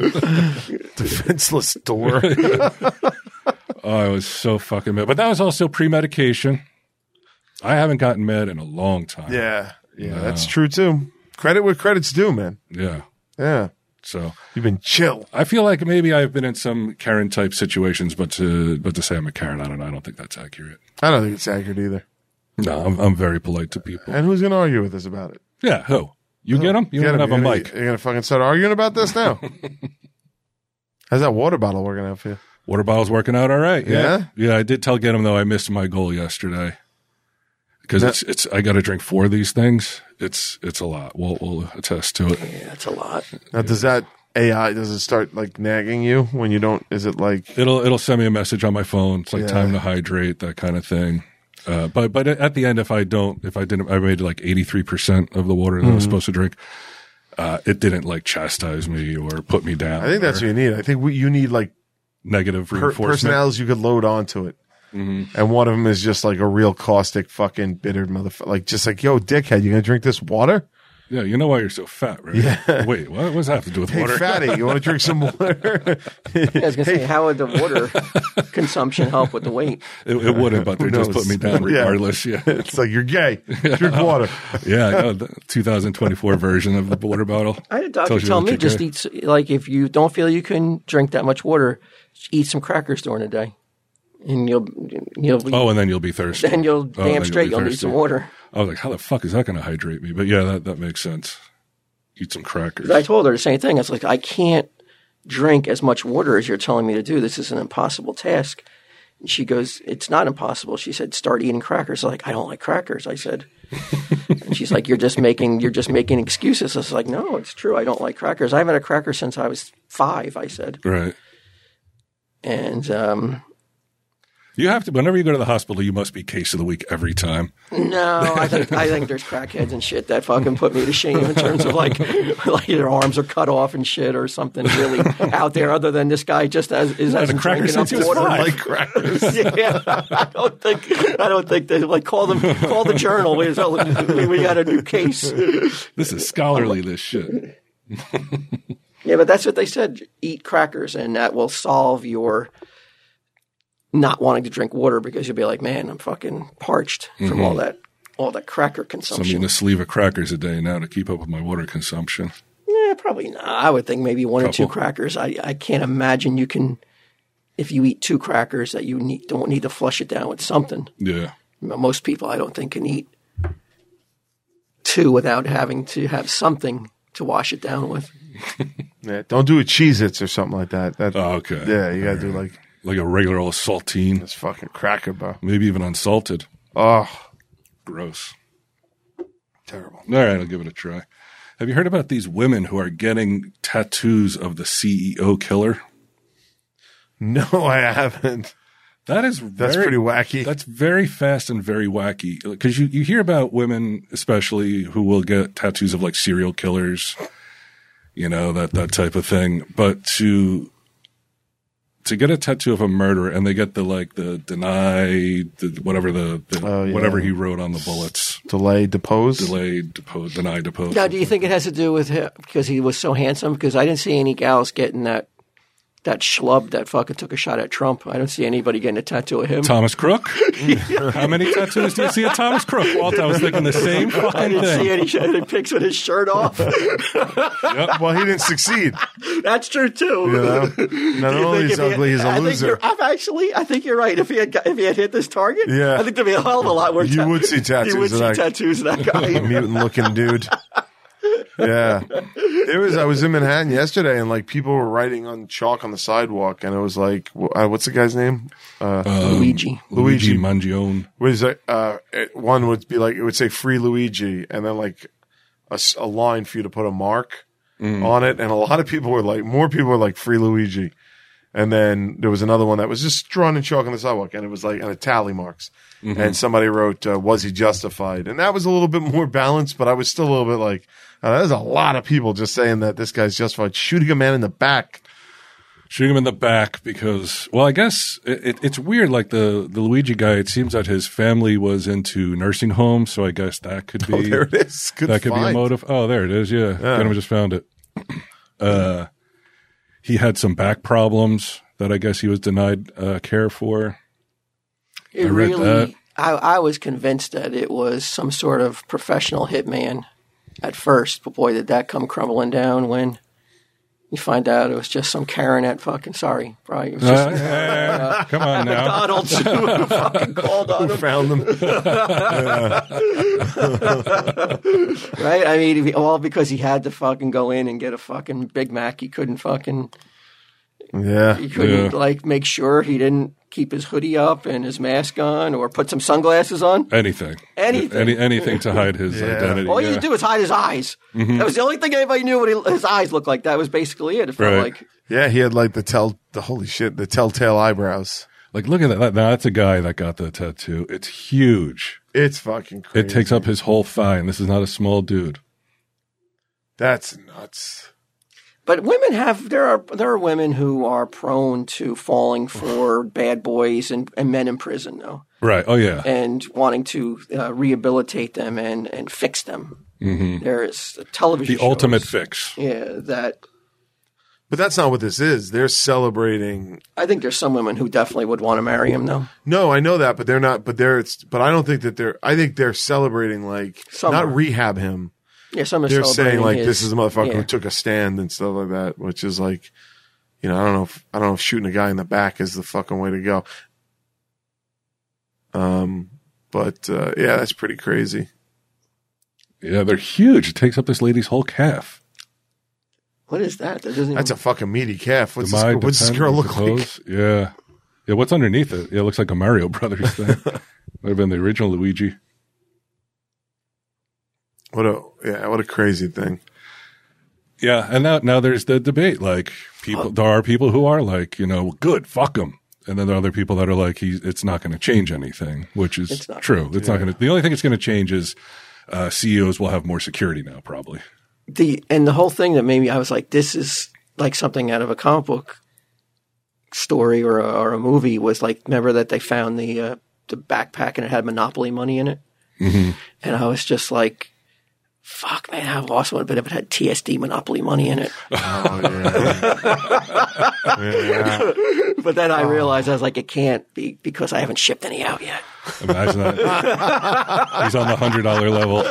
Defenseless door. Oh, I was so fucking mad. But that was also pre-medication. I haven't gotten mad in a long time. Yeah. Yeah, that's true too. Credit where credit's due, man. Yeah. Yeah. So You've been chill. I feel like maybe I've been in some Karen type situations, but to but to say I'm a Karen, I don't know. I don't think that's accurate. I don't think it's accurate either. No, I'm I'm very polite to people. And who's going to argue with us about it? Yeah, who? You get them? You Get don't him. have a You're mic. gonna- You're going to fucking start arguing about this now? How's that water bottle working out for you? Water bottle's working out all right. Yeah? Yeah, yeah. I did tell Get him though I missed my goal yesterday because No. it's it's I got to drink four of these things. It's it's a lot. We'll we'll attest to it. Yeah, that's a lot. Now, does that A I, does it start like nagging you when you don't, is it like, It'll it'll send me a message on my phone. It's like Yeah. time to hydrate, that kind of thing. Uh, but but at the end, if I don't, if I didn't, I made like eighty three percent of the water that I was supposed to drink. Uh, it didn't like chastise me or put me down. I think that's or what you need. I think we, you need like negative per- reinforcement. personalities you could load onto it. And one of them is just like a real caustic fucking bitter motherfucker. Like just like, yo, dickhead, you gonna drink this water? Yeah, you know why you're so fat, right? Yeah. Wait, what, what does that have to do with Hey, water? fatty, you want to drink some water? I was going to say, how would the water consumption help with the weight? It, it wouldn't, but Who they just knows? put me down Yeah. regardless. Yeah, yeah. It's like, you're gay. Drink water. I know, the twenty twenty-four version of the water bottle. I had a doctor Tells you tell that me you're just gay. eat, s- like, if you don't feel you can drink that much water, just eat some crackers during the day. And you'll, you'll be, Oh, and then you'll be thirsty. then you'll Oh, then damn you'll straight be you'll need thirsty. some water. I was like, how the fuck is that going to hydrate me? But yeah, that, that makes sense. Eat some crackers. I told her the same thing. It's like, I can't drink as much water as you're telling me to do. This is an impossible task. She goes, it's not impossible. She said, start eating crackers. I'm like, I don't like crackers. I said, and she's like, you're just making, you're just making excuses. I was like, no, it's true. I don't like crackers. I haven't had a cracker since I was five, I said. Right. And, um, you have to, whenever you go to the hospital, you must be case of the week every time. no, I think, I think there's crackheads and shit that fucking put me to shame in terms of like, like their arms are cut off and shit or something really out there other than this guy just as, is Had a hasn't cracker drinking since he was enough water. five. Like crackers. Yeah, I don't think I don't think they like call them call the journal. We, we, we got a new case. This is scholarly, this shit. Yeah, but that's what they said. Eat crackers, and that will solve your not wanting to drink water because you'll be like, man, I'm fucking parched from Mm-hmm. all that all that cracker So I'm consumption. eating a sleeve of crackers a day now to keep up with my water consumption. Yeah, probably not. I would think maybe one or two Couple. crackers. I, I can't imagine you can, if you eat two crackers, that you need, don't need to flush it down with something. Yeah. Most people, I don't think, can eat two without having to have something to wash it down with. Yeah, don't do a Cheez-Its or something like that. That Oh, okay. Yeah, you gotta do like Like a regular old saltine, this fucking cracker, bro. maybe even unsalted. Oh, Gross. terrible. All right, I'll give it a try. Have you heard about these women who are getting tattoos of the C E O killer? No, I haven't. That is That's very, pretty wacky. That's very fast and very wacky. Because you, you hear about women, especially, who will get tattoos of like serial killers, you know, that, that type of thing. But to to get a tattoo of a murderer, and they get the like the deny, the, whatever the, the Oh, yeah. whatever he wrote on the bullets, Delay, depose. delay, depose, deny, depose. Now, do you think it has to do with him because he was so handsome? Because I didn't see any gals getting that that schlub that fucking took a shot at Trump. I don't see anybody getting a tattoo of him. Thomas Crook? How many tattoos do you see of Thomas Crook? Walt, I was thinking the same I fucking didn't see thing. any, any pics with his shirt off. Well, he didn't succeed. That's true too. You know, not only is If he had- ugly, he's a I think loser. you're, I'm actually, I think you're right. If he had, got- if he had hit this target, Yeah. I think there'd be a hell of a lot more. You would see tattoos You would of see that- tattoos of that guy. Mutant looking dude. Yeah, it was. I was in Manhattan yesterday, and like people were writing on chalk on the sidewalk, and it was like, wh- uh, what's the guy's name? Uh, Luigi. Luigi Luigi. Mangione. what is it? Uh, it- one would be like it would say "Free Luigi," and then like a, s- a line for you to put a mark on it, and a lot of people were like, more people were like "Free Luigi," and then there was another one that was just drawn in chalk on the sidewalk, and it was like and a tally marks, and somebody wrote, uh, "Was he justified?" And that was a little bit more balanced, but I was still a little bit like. Uh, there's a lot of people just saying that this guy's justified shooting a man in the back. Shooting him in the back because, well, I guess it, it, it's weird. Like the, the Luigi guy, it seems that his family was into nursing homes, so I guess that could be Oh, there it is. Good that could find. be a motive. Oh, there it is. Yeah, Yeah. I just found it. Uh, he had some back problems that I guess he was denied uh, care for. It I read really, that. I, I was convinced that it was some sort of professional hitman at first, but boy, did that come crumbling down when you find out it was just some Karen at fucking, sorry, probably. It was just Uh, come on now. McDonald's who fucking called on Who him. found them? Right? I mean, if he- all because he had to fucking go in and get a fucking Big Mac. He couldn't fucking, Yeah. he couldn't Yeah. like make sure he didn't keep his hoodie up and his mask on or put some sunglasses on. Anything. Anything. Any, anything to hide his Yeah. identity. All you yeah. had to do was hide his eyes. That was the only thing anybody knew what he, his eyes looked like. That was basically it. It felt Right. like Yeah, he had like the tell the holy shit, the telltale eyebrows. Like, look at that. Now, that's a guy that got the tattoo. It's huge. It's fucking crazy. It takes up his whole thigh, and this is not a small dude. That's nuts. But women have there are there are women who are prone to falling for bad boys and, and men in prison though, Right. Oh, yeah. and wanting to uh, rehabilitate them and, and fix them. Mm-hmm. There is a television The ultimate shows, fix. yeah, that But that's not what this is. They're celebrating. I think there's some women who definitely would want to marry him though. No, I know that, but they're not. But they're. It's. But I don't think that they're. I think they're celebrating like Some not are. rehab him. Yeah, some are They're saying celebrating like his- this is a motherfucker yeah. who took a stand and stuff like that, which is like, you know, I don't know. If, I don't know if shooting a guy in the back is the fucking way to go. Um, but uh, yeah, that's pretty crazy. Yeah, they're huge. It takes up this lady's whole calf. What is that? That doesn't. That's a even, fucking meaty calf. What's this, Am I what's this depend- girl look like? suppose? Yeah. Yeah, what's underneath it? It looks like a Mario Brothers thing. Might have been the original Luigi. What a yeah, what a crazy thing. Yeah, and now now there's the debate. Like people, there are people who are like, you know, good, fuck them, and then there are other people that are like, he's, it's not going to change anything, which is It's not. true. It's Yeah. not going to. The only thing it's going to change is uh, C E Os will have more security now, probably. The and the whole thing that made me, I was like, this is like something out of a comic book story or a, or a movie. Was like, remember that they found the uh, the backpack and it had Monopoly money in it, Mm-hmm. and I was just like, fuck, man, how awesome would it have been if it had T S D Monopoly money in it. Oh yeah. yeah. But then I realized I was like, it can't be because I haven't shipped any out yet. Imagine that. He's on the hundred dollar level.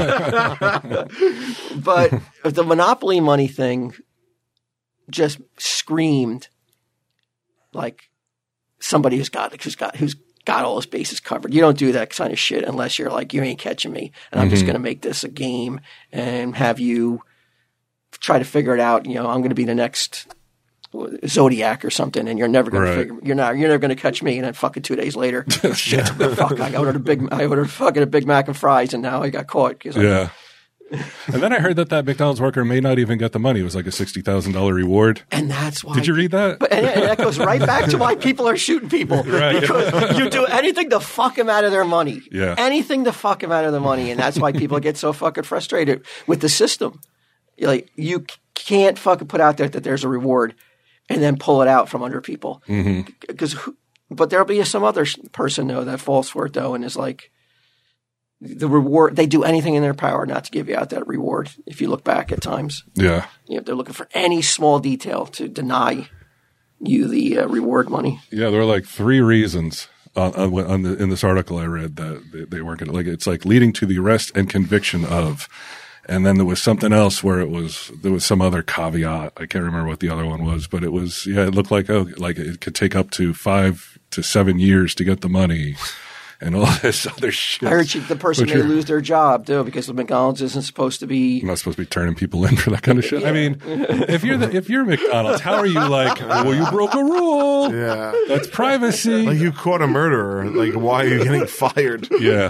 But the Monopoly money thing just screamed like somebody who's got who's got who's got all his bases covered. You don't do that kind of shit unless you're like, you ain't catching me, and I'm Mm-hmm. just going to make this a game and have you try to figure it out. You know, I'm going to be the next Zodiac or something, and you're never going Right. to figure. You're not. You're never going to catch me. And then fucking two days later, shit, fuck! I ordered a big. I ordered fucking a Big Mac and fries, and now I got caught. 'Cause I- Yeah. And then I heard that that McDonald's worker may not even get the money. It was like a sixty thousand dollars reward. And that's why. Did you read that? But and, and that goes right back to why people are shooting people. Right. Because you do anything to fuck them out of their money. Yeah. Anything to fuck them out of their money. And that's why people get so fucking frustrated with the system. You're like, you can't fucking put out there that there's a reward and then pull it out from under people. Because, but there'll be some other person, though, that falls for it, though, and is like, the reward, they do anything in their power not to give you out that reward. If you look back at times, Yeah. you know, they're looking for any small detail to deny you the uh, reward money. Yeah, there were like three reasons uh, on, on the, in this article I read that they, they weren't going to, like, it's like leading to the arrest and conviction of, and then there was something else where it was, there was some other caveat. I can't remember what the other one was, but it was, yeah, it looked like, oh, like it could take up to five to seven years to get the money and all this other shit. I heard you, the person But may you're- lose their job too because the McDonald's isn't supposed to be. I'm not supposed to be turning people in for that kind of shit. I mean, if you're the, if you're McDonald's, how are you like, well, you broke a rule. Yeah. That's privacy. Like you caught a murderer. Like why are you getting fired? yeah.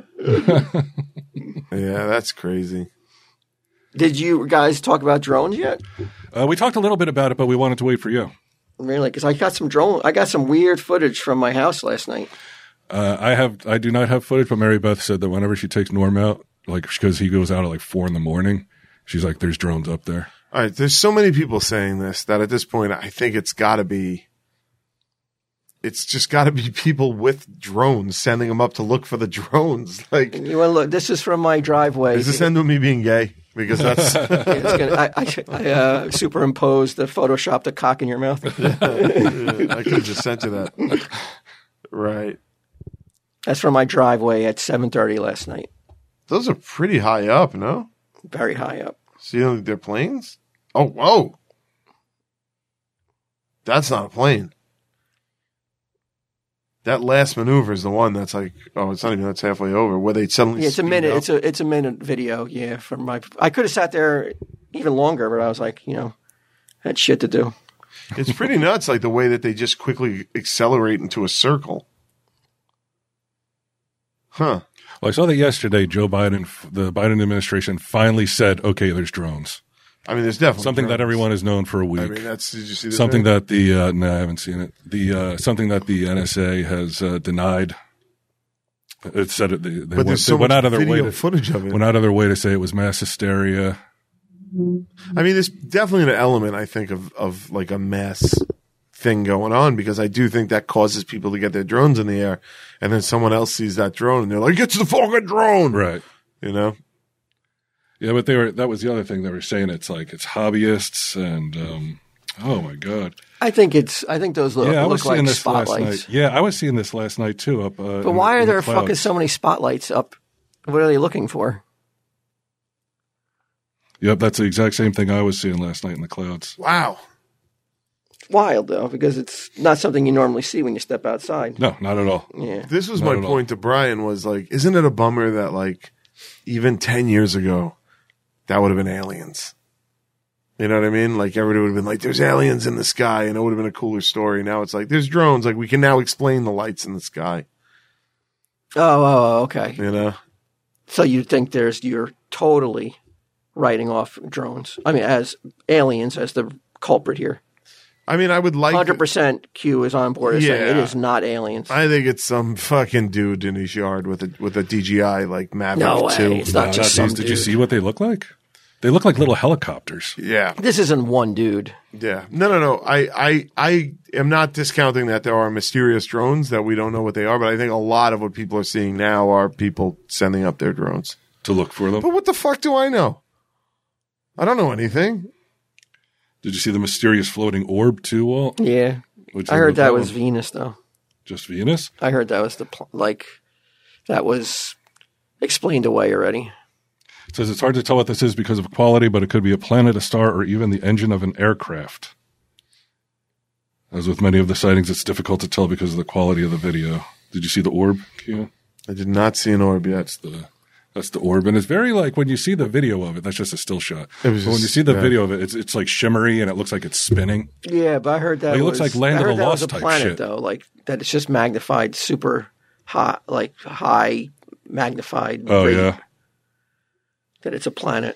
Yeah, that's crazy. Did you guys talk about drones yet? Uh, we talked a little bit about it, but we wanted to wait for you. Really? Because I got some drone. I got some weird footage from my house last night. Uh, I have, I do not have footage, but Mary Beth said that whenever she takes Norm out, like, because he goes out at like four in the morning, she's like, there's drones up there. All right, there's so many people saying this that at this point I think it's got to be it's just got to be people with drones sending them up to look for the drones. Like, You want to look? This is from my driveway. does this end with me being gay? Because that's It's gonna, I, I, I uh, superimposed the Photoshop the cock in your mouth. I could have just sent you that. Right. That's from my driveway at seven thirty last night. Those are pretty high up, no? Very high up. So you don't think they're planes? Oh, whoa. That's not a plane. That last maneuver is the one that's like, oh, it's not even, that's halfway over, where they suddenly Yeah, it's a speed minute. up. It's a it's a minute video. Yeah, from my. I could have sat there even longer, but I was like, you know, had shit to do. It's pretty nuts, like the way that they just quickly accelerate into a circle. Huh. Well, I saw that yesterday. Joe Biden, the Biden administration, finally said, "Okay, there's drones." I mean, there's definitely Something that drones. everyone has known for a week. I mean, that's, did you see the something thing? that the uh, no, I haven't seen it. The uh, something that the N S A has uh, denied. It said it. They, they But went, there's they so went much out of their way video to footage of it. went out of their way to say it was mass hysteria. I mean, there's definitely an element, I think, of, of like a mass thing going on, because I do think that causes people to get their drones in the air, and then someone else sees that drone and they're like, "It's the fucking drone!" Right. You know? Yeah, but they were. That was the other thing they were saying. It's like it's hobbyists and um, oh my god. I think it's. I think those look, Yeah, I was look seeing like this last spotlights. night. Yeah, I was seeing this last night too. Up. Uh, But why are there fucking so many spotlights up? What are they looking for? Yep, that's the exact same thing I was seeing last night in the clouds. Wow. It's wild though, because it's not something you normally see when you step outside. No, not at all. Yeah. This was Not my at all. point to Brian, was like, isn't it a bummer that like even ten years ago, that would have been aliens? You know what I mean? Like everybody would have been like, there's aliens in the sky, and it would have been a cooler story. Now it's like, there's drones. Like we can now explain the lights in the sky. Oh, oh, okay. You know? So you think there's, you're totally writing off drones. I mean, as aliens, as the culprit here. I mean, I would like one hundred percent Q is on board as saying it Yeah. is not aliens. I think it's some fucking dude in his yard with a with a D J I like Maverick No way. two. It's not Nah, just these- some did you dude. see what they look like? They look like little helicopters. Yeah, This isn't one dude. yeah. No, no, no. I, I, I am not discounting that there are mysterious drones that we don't know what they are, but I think a lot of what people are seeing now are people sending up their drones. To look for them. But what the fuck do I know? I don't know anything. Did you see the mysterious floating orb too, Walt? Yeah. Which I one heard that one? was Venus, though. Just Venus? I heard that was the, pl- like, that was explained away already. It says it's hard to tell what this is because of quality, but it could be a planet, a star, or even the engine of an aircraft. As with many of the sightings, it's difficult to tell because of the quality of the video. Did you see the orb, Q? I did not see an orb yet. That's the that's the orb, and it's very like when you see the video of it. That's just a still shot. It was but when just- you see the yeah. video of it, it's it's like shimmery and it looks like it's spinning. Yeah, but I heard that Like, it was, looks like Land I of heard the that Lost was a type planet, shit. though. Like, that it's just magnified super high, like high magnified Oh rate. yeah. That it's a planet.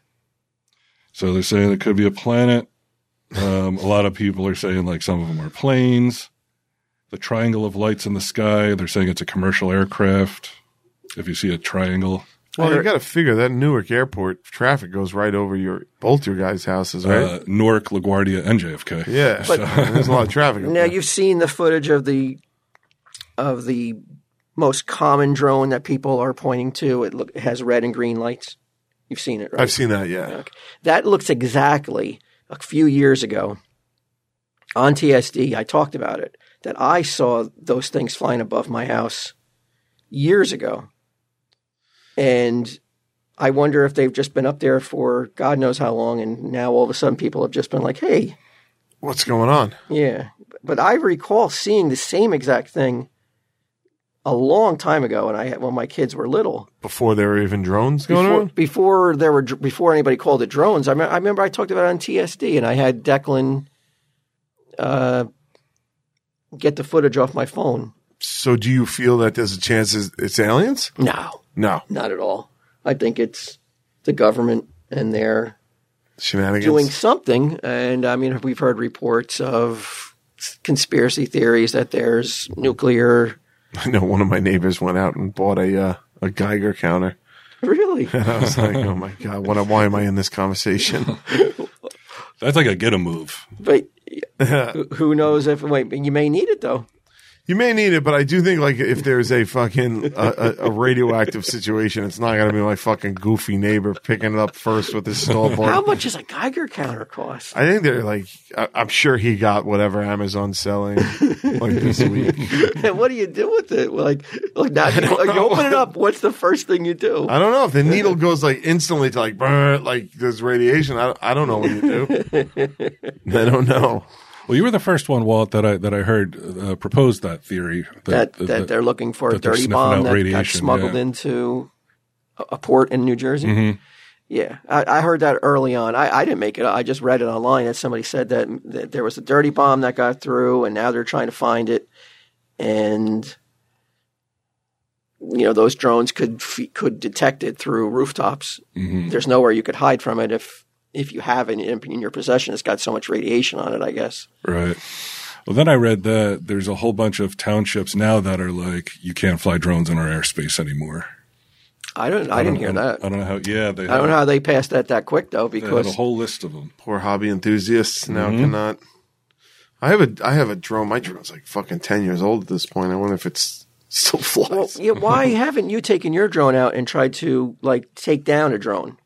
So they're saying it could be a planet. Um, a lot of people are saying like some of them are planes. The triangle of lights in the sky, they're saying it's a commercial aircraft. If you see a triangle, Well, I you heard- got to figure that Newark airport traffic goes right over your both your guys' houses, right? uh, Newark, LaGuardia, and J F K. yeah, there's a lot of traffic. up Now there. you've seen the footage of the of the most common drone that people are pointing to. It, look, it has red and green lights. You've seen it, right? I've seen that. Yeah, Okay. That looks exactly a few years ago on T S D. I talked about it, that I saw those things flying above my house years ago. And I wonder if they've just been up there for God knows how long. And now all of a sudden people have just been like, hey, what's going on? yeah. But I recall seeing the same exact thing a long time ago, and I had, when my kids were little. Before there were even drones going Before, on. before there were before anybody called it drones, I, me- I remember I talked about it on T S D, and I had Declan uh, get the footage off my phone. So, do you feel that there's a chance it's- it's aliens? No, No, not at all. I think it's the government, and they're shenanigans. doing something. And I mean, we've heard reports of conspiracy theories that there's nuclear. I know one of my neighbors went out and bought a uh, a Geiger counter, Really? and I was like, "Oh my god, what? Why am I in this conversation?" That's like a get a move. But who- who knows if wait? You may need it though. You may need it, but I do think like if there's a fucking uh, a, a radioactive situation, it's not going to be my fucking goofy neighbor picking it up first with his How snowboard. much does a Geiger counter cost? I think they're like, I, I'm sure he got whatever Amazon's selling like this week. And what do you do with it? Like, like now you, you open it up. What's the first thing you do? I don't know if the needle goes like instantly to like burn, like there's radiation. I, I don't know what you do. I don't know. Well, you were the first one, Walt, that I that I heard uh, propose that theory That that they're looking for a that they're dirty sniffing bomb out that got radiation, smuggled yeah. into a, a port in New Jersey. Mhm. Yeah, I, I heard that early on. I, I didn't make it. I just read it online that somebody said that, that there was a dirty bomb that got through, and now they're trying to find it. And you know, those drones could f- could detect it through rooftops. Mhm. There's nowhere you could hide from it if if you have it in, in your possession. It's got so much radiation on it, I guess. Right. Well, then I read that there's a whole bunch of townships now that are like, you can't fly drones in our airspace anymore. I don't. I, didn't don't- hear I don't- that. I don't know how. Yeah, they. I don't know how they passed that that quick though, They had because a whole list of them. Poor hobby enthusiasts now Mhm. cannot. I have a I have a drone. My drone's like fucking ten years old at this point. I wonder if it's still flies. well, yeah, why haven't you taken your drone out and tried to like take down a drone?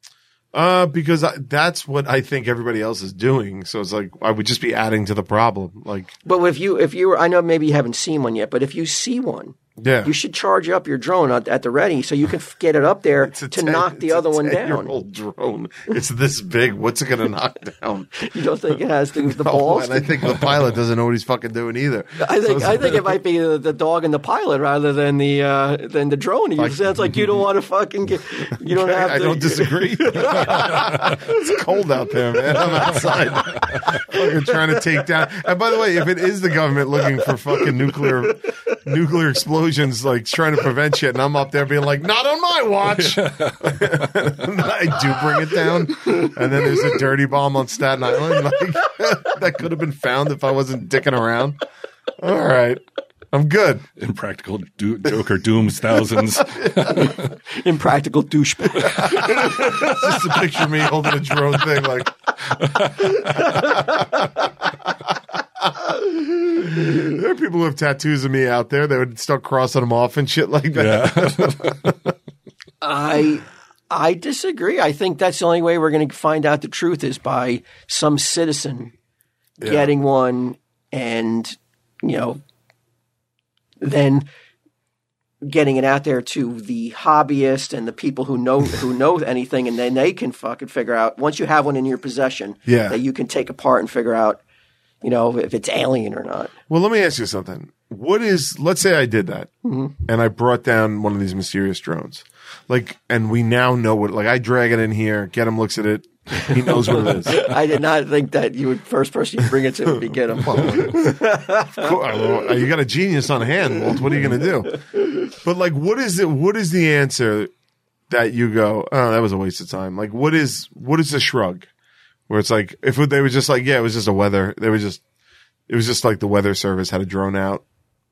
Uh, because I, that's what I think everybody else is doing. So it's like I would just be adding to the problem. Like, But if you if you were, I know maybe you haven't seen one yet, but if you see one, Yeah. You should charge up your drone at, at the ready so you can f- get it up there It's a to ten- knock the it's a other one down. ten-year-old drone. It's this big. What's it going to knock down? You don't think it has the, the Oh, balls? and I think the pilot doesn't know what he's fucking doing either. I think So I think it might be the, the dog and the pilot rather than the uh, than the drone. It sounds like you don't want to fucking get. You don't have. I to, don't disagree. It's cold out there, man. I'm outside, fucking trying to take down. And by the way, if it is the government looking for fucking nuclear nuclear explosions, like trying to prevent shit, and I'm up there being like, "Not on my watch," I do bring it down, and then there's a dirty bomb on Staten Island, like that could have been found if I wasn't dicking around. All right. I'm good. Impractical do- Joker dooms thousands. Impractical douchebag. Just a picture of me holding a drone thing like. There are people who have tattoos of me out there. They would start crossing them off and shit like that. Yeah. I I disagree. I think that's the only way we're going to find out the truth is by some citizen Yeah. getting one and, you know, then getting it out there to the hobbyist and the people who know who know anything, and then they can fucking figure out once you have one in your possession Yeah. that you can take apart and figure out, you know, if it's alien or not. Well, let me ask you something. What is, let's say I did that Mm-hmm. and I brought down one of these mysterious drones. Like, and we now know what, like I drag it in here, get him looks at it. He knows what it is. I did not think that you would first person you bring it to would be get him. Cool. You got a genius on hand, Walt. What are you going to do? But like, what is it? What is the answer that you go, oh, that was a waste of time? Like, what is, what is the shrug? Where it's like, if they were just like, yeah, it was just a weather, they were just, it was just like the weather service had a drone out.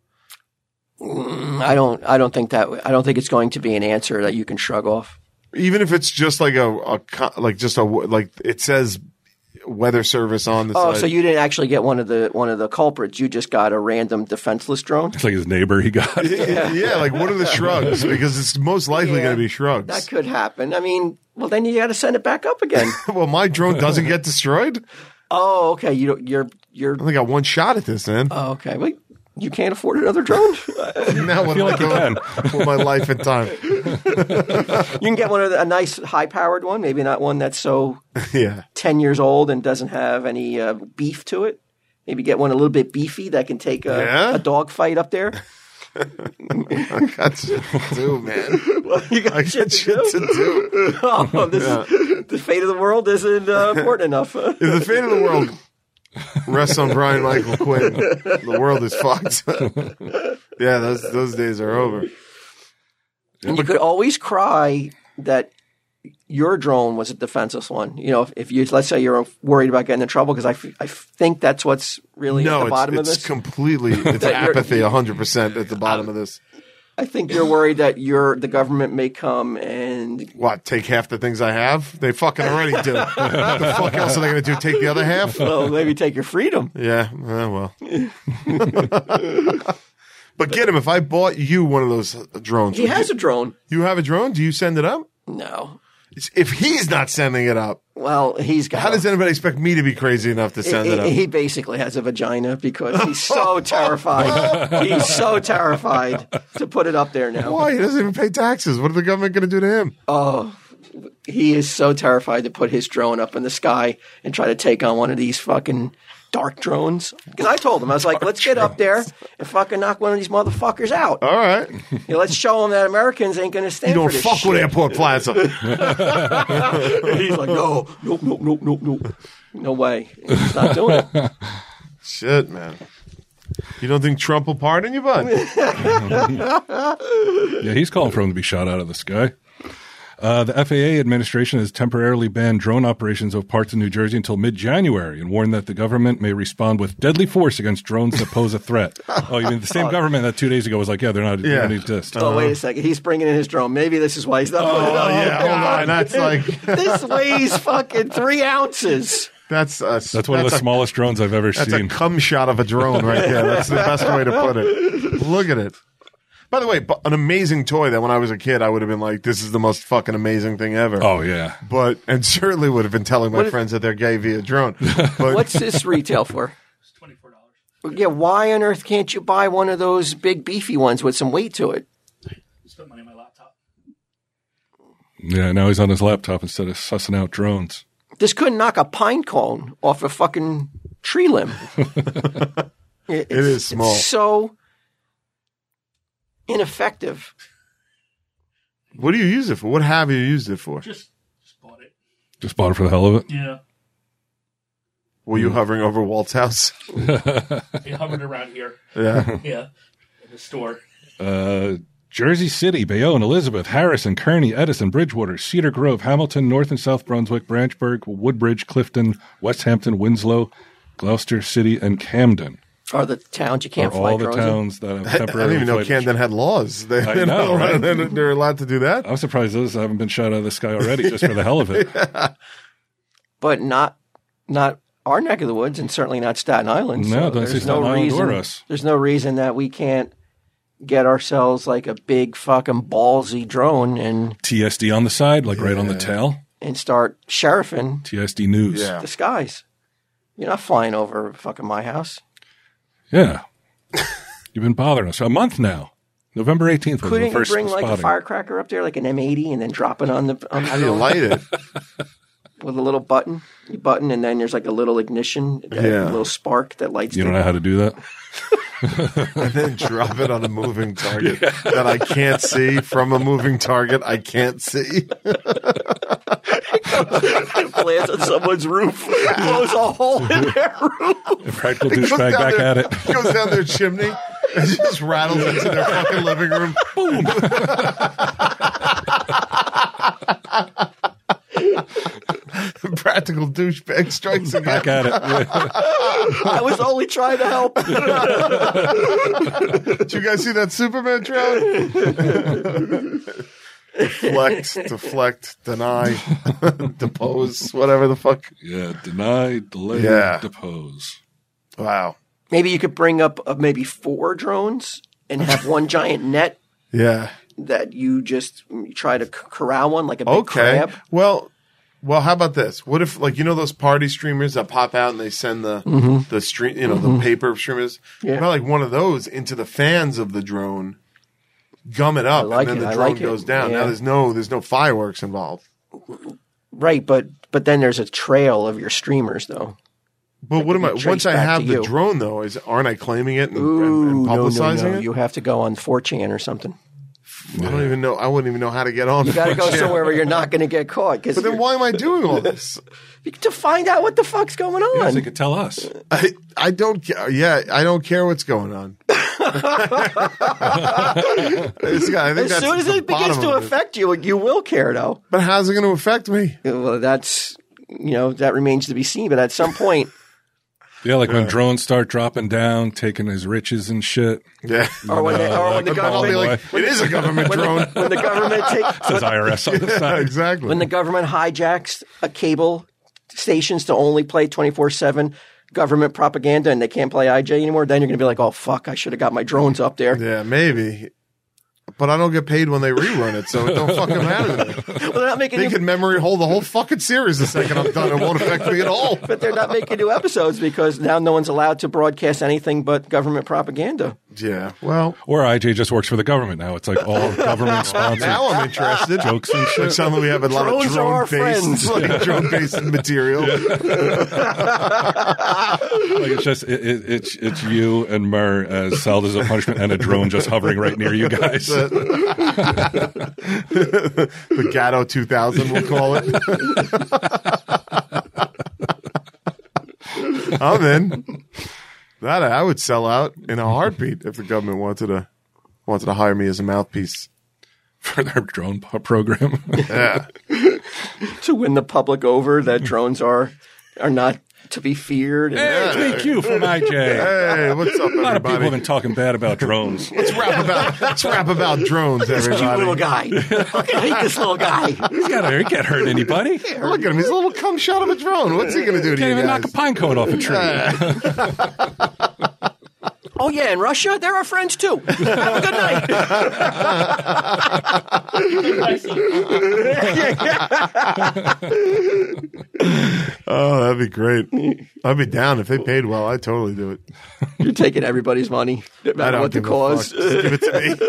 I don't. I don't think that. I don't think it's going to be an answer that you can shrug off. Even if it's just like a, a co- like just a, like it says weather service on the Oh, side. so you didn't actually get one of the one of the culprits. You just got a random defenseless drone. It's like his neighbor he got. yeah. yeah, like what are the shrugs? Because it's most likely Yeah. going to be shrugs. That could happen. I mean, well, then you got to send it back up again. well, my drone doesn't get destroyed. Oh, okay. You don't, you're you're. I only got one shot at this, man. Oh, okay. Wait, you can't afford another drone. now what feel am I like you doing with my life and time? You can get one of the, a nice high powered one. Maybe not one that's so Yeah. ten years old and doesn't have any uh, beef to it. Maybe get one a little bit beefy that can take a, Yeah? a dog fight up there. I got shit to do, man. Well, you got I shit got to shit do. to do. Oh, this is, the fate of the world isn't uh, important enough. If the fate of the world rests on Brian Michael Quinn, the world is fucked. yeah, those those days are over. And you could always cry that your drone was a defenseless one. You know, if, if you, let's say you're worried about getting in trouble, because I, f- I think that's what's really No, at the it's, bottom it's of this. completely, it's That you're- apathy one hundred percent at the bottom of this. I think you're worried that your the government may come and What, take half the things I have? They fucking already do. What the fuck else are they going to do? Take the other half? well, maybe take your freedom. Yeah, uh, well. But get him, if I bought you one of those drones. He would has you, a drone. you have a drone? Do you send it up? No. If he's not sending it up, Well, he's got. how does anybody expect me to be crazy enough to send he, it up? he basically has a vagina because he's so terrified. He's so terrified to put it up there now. Why? He doesn't even pay taxes. What is the government going to do to him? Oh, he is so terrified to put his drone up in the sky and try to take on one of these fucking dark drones. Because I told him, I was like, let's get up there and fucking knock one of these motherfuckers out. All right. You know, let's show them that Americans ain't going to stand You don't for this fuck shit. with Airport Plaza. He's like, no, nope, nope, nope, nope, nope. No way. He's not doing it. Shit, man. You don't think Trump will pardon you, bud? Yeah, he's calling for him to be shot out of the sky. Uh, the F A A administration has temporarily banned drone operations of parts of New Jersey until mid-January and warned that the government may respond with deadly force against drones that pose a threat. Oh, you mean the same government that two days ago was like, yeah, they're not, they Yeah. don't exist. Oh, wait a second. He's bringing in his drone. Maybe this is why he's not putting it up. Oh, yeah, hold on. That's like, This weighs fucking three ounces. that's a, That's one of the a, smallest drones I've ever That's seen. a cum shot of a drone right there. That's the best way to put it. Look at it. By the way, bu- an amazing toy that when I was a kid, I would have been like, this is the most fucking amazing thing ever. Oh, yeah. But, and certainly would have been telling my What is- friends that they're gay via drone. But What's this retail for? Yeah, why on earth can't you buy one of those big beefy ones with some weight to it? Spent money on my laptop. Yeah, now he's on his laptop instead of sussing out drones. This couldn't knock a pine cone off a fucking tree limb. it, It is small. It's so ineffective. What do you use it for? What have you used it for? Just, just bought it. Just bought it for the hell of it. Yeah. Were you hovering over Walt's house? It hovered around here. Yeah. Yeah. In the store. Uh, Jersey City, Bayonne, Elizabeth, Harrison, Kearney, Edison, Bridgewater, Cedar Grove, Hamilton, North and South Brunswick, Branchburg, Woodbridge, Clifton, West Hampton, Winslow, Gloucester City, and Camden. Are the towns you can't Are fly all the drones in? towns that have I, I temporarily didn't even know flight- Camden had laws. They, I they're not know, allowed- right? they're, they're allowed to do that? I'm surprised those haven't been shot out of the sky already, just for the hell of it. But not not our neck of the woods, and certainly not Staten Island. No, so don't say there's Staten no Island reason. or us. There's no reason that we can't get ourselves like a big fucking ballsy drone and T S D on the side, like right on the Yeah. tail. and start sheriffing T S D News. Yeah. the skies. You're not flying over fucking my house. Yeah. You've been bothering us. A month now. November eighteenth was Couldn't the you first bring like spotting. a firecracker up there, like an M eighty, and then drop it on the on the How do you drone light it? with a little button? You button, and then there's like a little ignition, that Yeah. little spark that lights. You the- don't know how to do that? And then drop it on a moving target that I can't see from a moving target I can't see. lands on someone's roof, blows a hole in their roof. Practical Goes douchebag down back their- at it. Goes down their chimney and just rattles into their fucking living room. Boom. Practical douchebag strikes again. Back at it. Yeah. I was only trying to help. Did you guys see that Superman trailer? deflect, deflect, deny, depose, whatever the fuck. Yeah. Deny, delay, Yeah. depose. Wow. Maybe you could bring up uh, maybe four drones and have one giant net Yeah. that you just you try to c- corral one like a big Okay. crab. Well, well, how about this? What if, like, you know, those party streamers that pop out and they send the the stream, you know, the paper streamers? Yeah. What about like one of those into the fans of the drone, gum it up, like and then it. the I drone like it. goes down. Yeah. Now there's no there's no fireworks involved. Right, but but then there's a trail of your streamers though. But what am I? be traced Once I back have to the you. drone, though, is aren't I claiming it and, and, Ooh, and no, no, publicizing no. it? You have to go on four chan or something. I don't even know. I wouldn't even know how to get on. You got to go four chan. somewhere where you're not going to get caught. Cause But then you're- why am I doing all this? to find out what the fuck's going on. Yes, they could tell us. I I don't care. Yeah, I don't care what's going on. This guy, I think as that's soon as the it begins bottom to of it. affect you, you will care though. But how's it going to affect me? Well, that's you know that remains to be seen. But at some point, Yeah, like when drones start dropping down, taking his riches and shit. Yeah. or when, they, or when the like, I'll be government, like, it is a government when, drone. the, when the government takes Says I R S on the Yeah, side. exactly. when the government hijacks a cable stations to only play twenty-four seven government propaganda and they can't play I J anymore, then you're going to be like, oh, fuck, I should have got my drones up there. Yeah, maybe. But I don't get paid when they rerun it, so it don't fucking matter to me. Well, they're not making They new, can memory hold the whole fucking series the second I'm done. It won't affect me at all. but they're not making new episodes because now no one's allowed to broadcast anything but government propaganda. Yeah, well, Or I J just works for the government now. It's like all government sponsored now I'm interested. jokes and shit. Like suddenly we have a lot Drones of are our drone-based, friends. like drone-based material. Like it's just it, it, it's it's you and Murr as Sal as a punishment and a drone just hovering right near you guys. The Gatto two thousand, we'll call it. I'm in. That I would sell out in a heartbeat if the government wanted to wanted to hire me as a mouthpiece. For their drone po- program. Yeah. To win the public over that drones are are not to be feared. And, Hey, it's me, Q from I J. Hey, what's up, A lot of people everybody? have been talking bad about drones. Let's rap about let's rap about drones, This cute everybody. little guy. Fucking hate this little guy. He's got he can't hurt anybody. Can't Look at him. He's a little cum shot of a drone. What's he going to do to you even guys? knock a pine cone off a tree. Oh, yeah, in Russia, they're our friends, too. Have a good night. Oh, that'd be great. I'd be down if they paid well. I'd totally do it. You're taking everybody's money, no I matter don't what the give a cause. fuck. Just give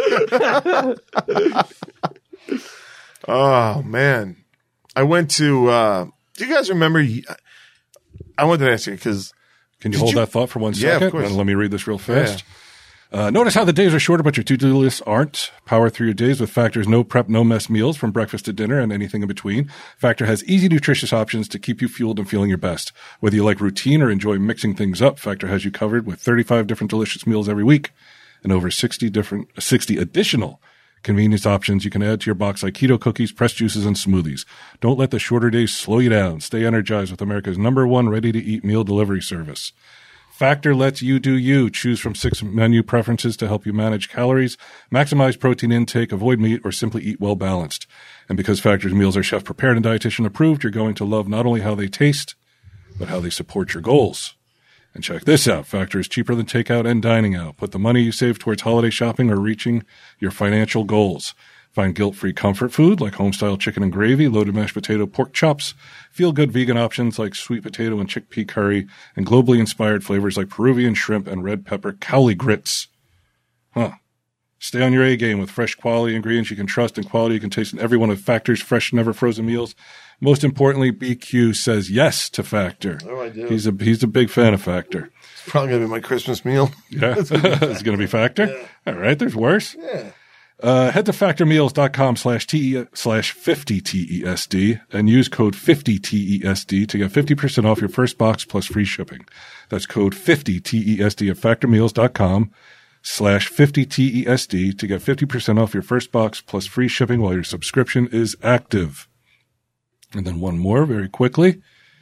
it to me. Oh man, I went to. Uh, do you guys remember? I wanted to ask you because Can you Did hold you- that thought for one Yeah, of second? course. And let me read this real fast. Uh, notice how the days are shorter, but your to-do lists aren't. Power through your days with Factor's no prep, no mess meals from breakfast to dinner and anything in between. Factor has easy, nutritious options to keep you fueled and feeling your best. Whether you like routine or enjoy mixing things up, Factor has you covered with thirty-five different delicious meals every week and over sixty different, sixty additional convenience options you can add to your box like keto cookies, pressed juices, and smoothies. Don't let the shorter days slow you down. Stay energized with America's number one ready-to-eat meal delivery service. Factor lets you do you. Choose from six menu preferences to help you manage calories, maximize protein intake, avoid meat, or simply eat well balanced. And because Factor's meals are chef prepared and dietitian approved, you're going to love not only how they taste, but how they support your goals. And check this out. Factor is cheaper than takeout and dining out. Put the money you save towards holiday shopping or reaching your financial goals. Find guilt-free comfort food like home-style chicken and gravy, loaded mashed potato, pork chops, feel-good vegan options like sweet potato and chickpea curry, and globally inspired flavors like Peruvian shrimp and red pepper cowlie grits. Huh. Stay on your A game with fresh quality ingredients you can trust and quality you can taste in every one of Factor's fresh, never frozen meals. Most importantly, B Q says yes to Factor. Oh, I do. He's a he's a big fan of Factor. it's probably gonna be my Christmas meal. Yeah, it's going to be Factor. All right, there's worse. Yeah. Uh, head to factormeals.com slash T slash 50 TESD and use code fifty T E S D to get fifty percent off your first box plus free shipping. That's code fifty T E S D at factormeals.com slash 50 T E S D to get fifty percent off your first box plus free shipping while your subscription is active. And then one more very quickly.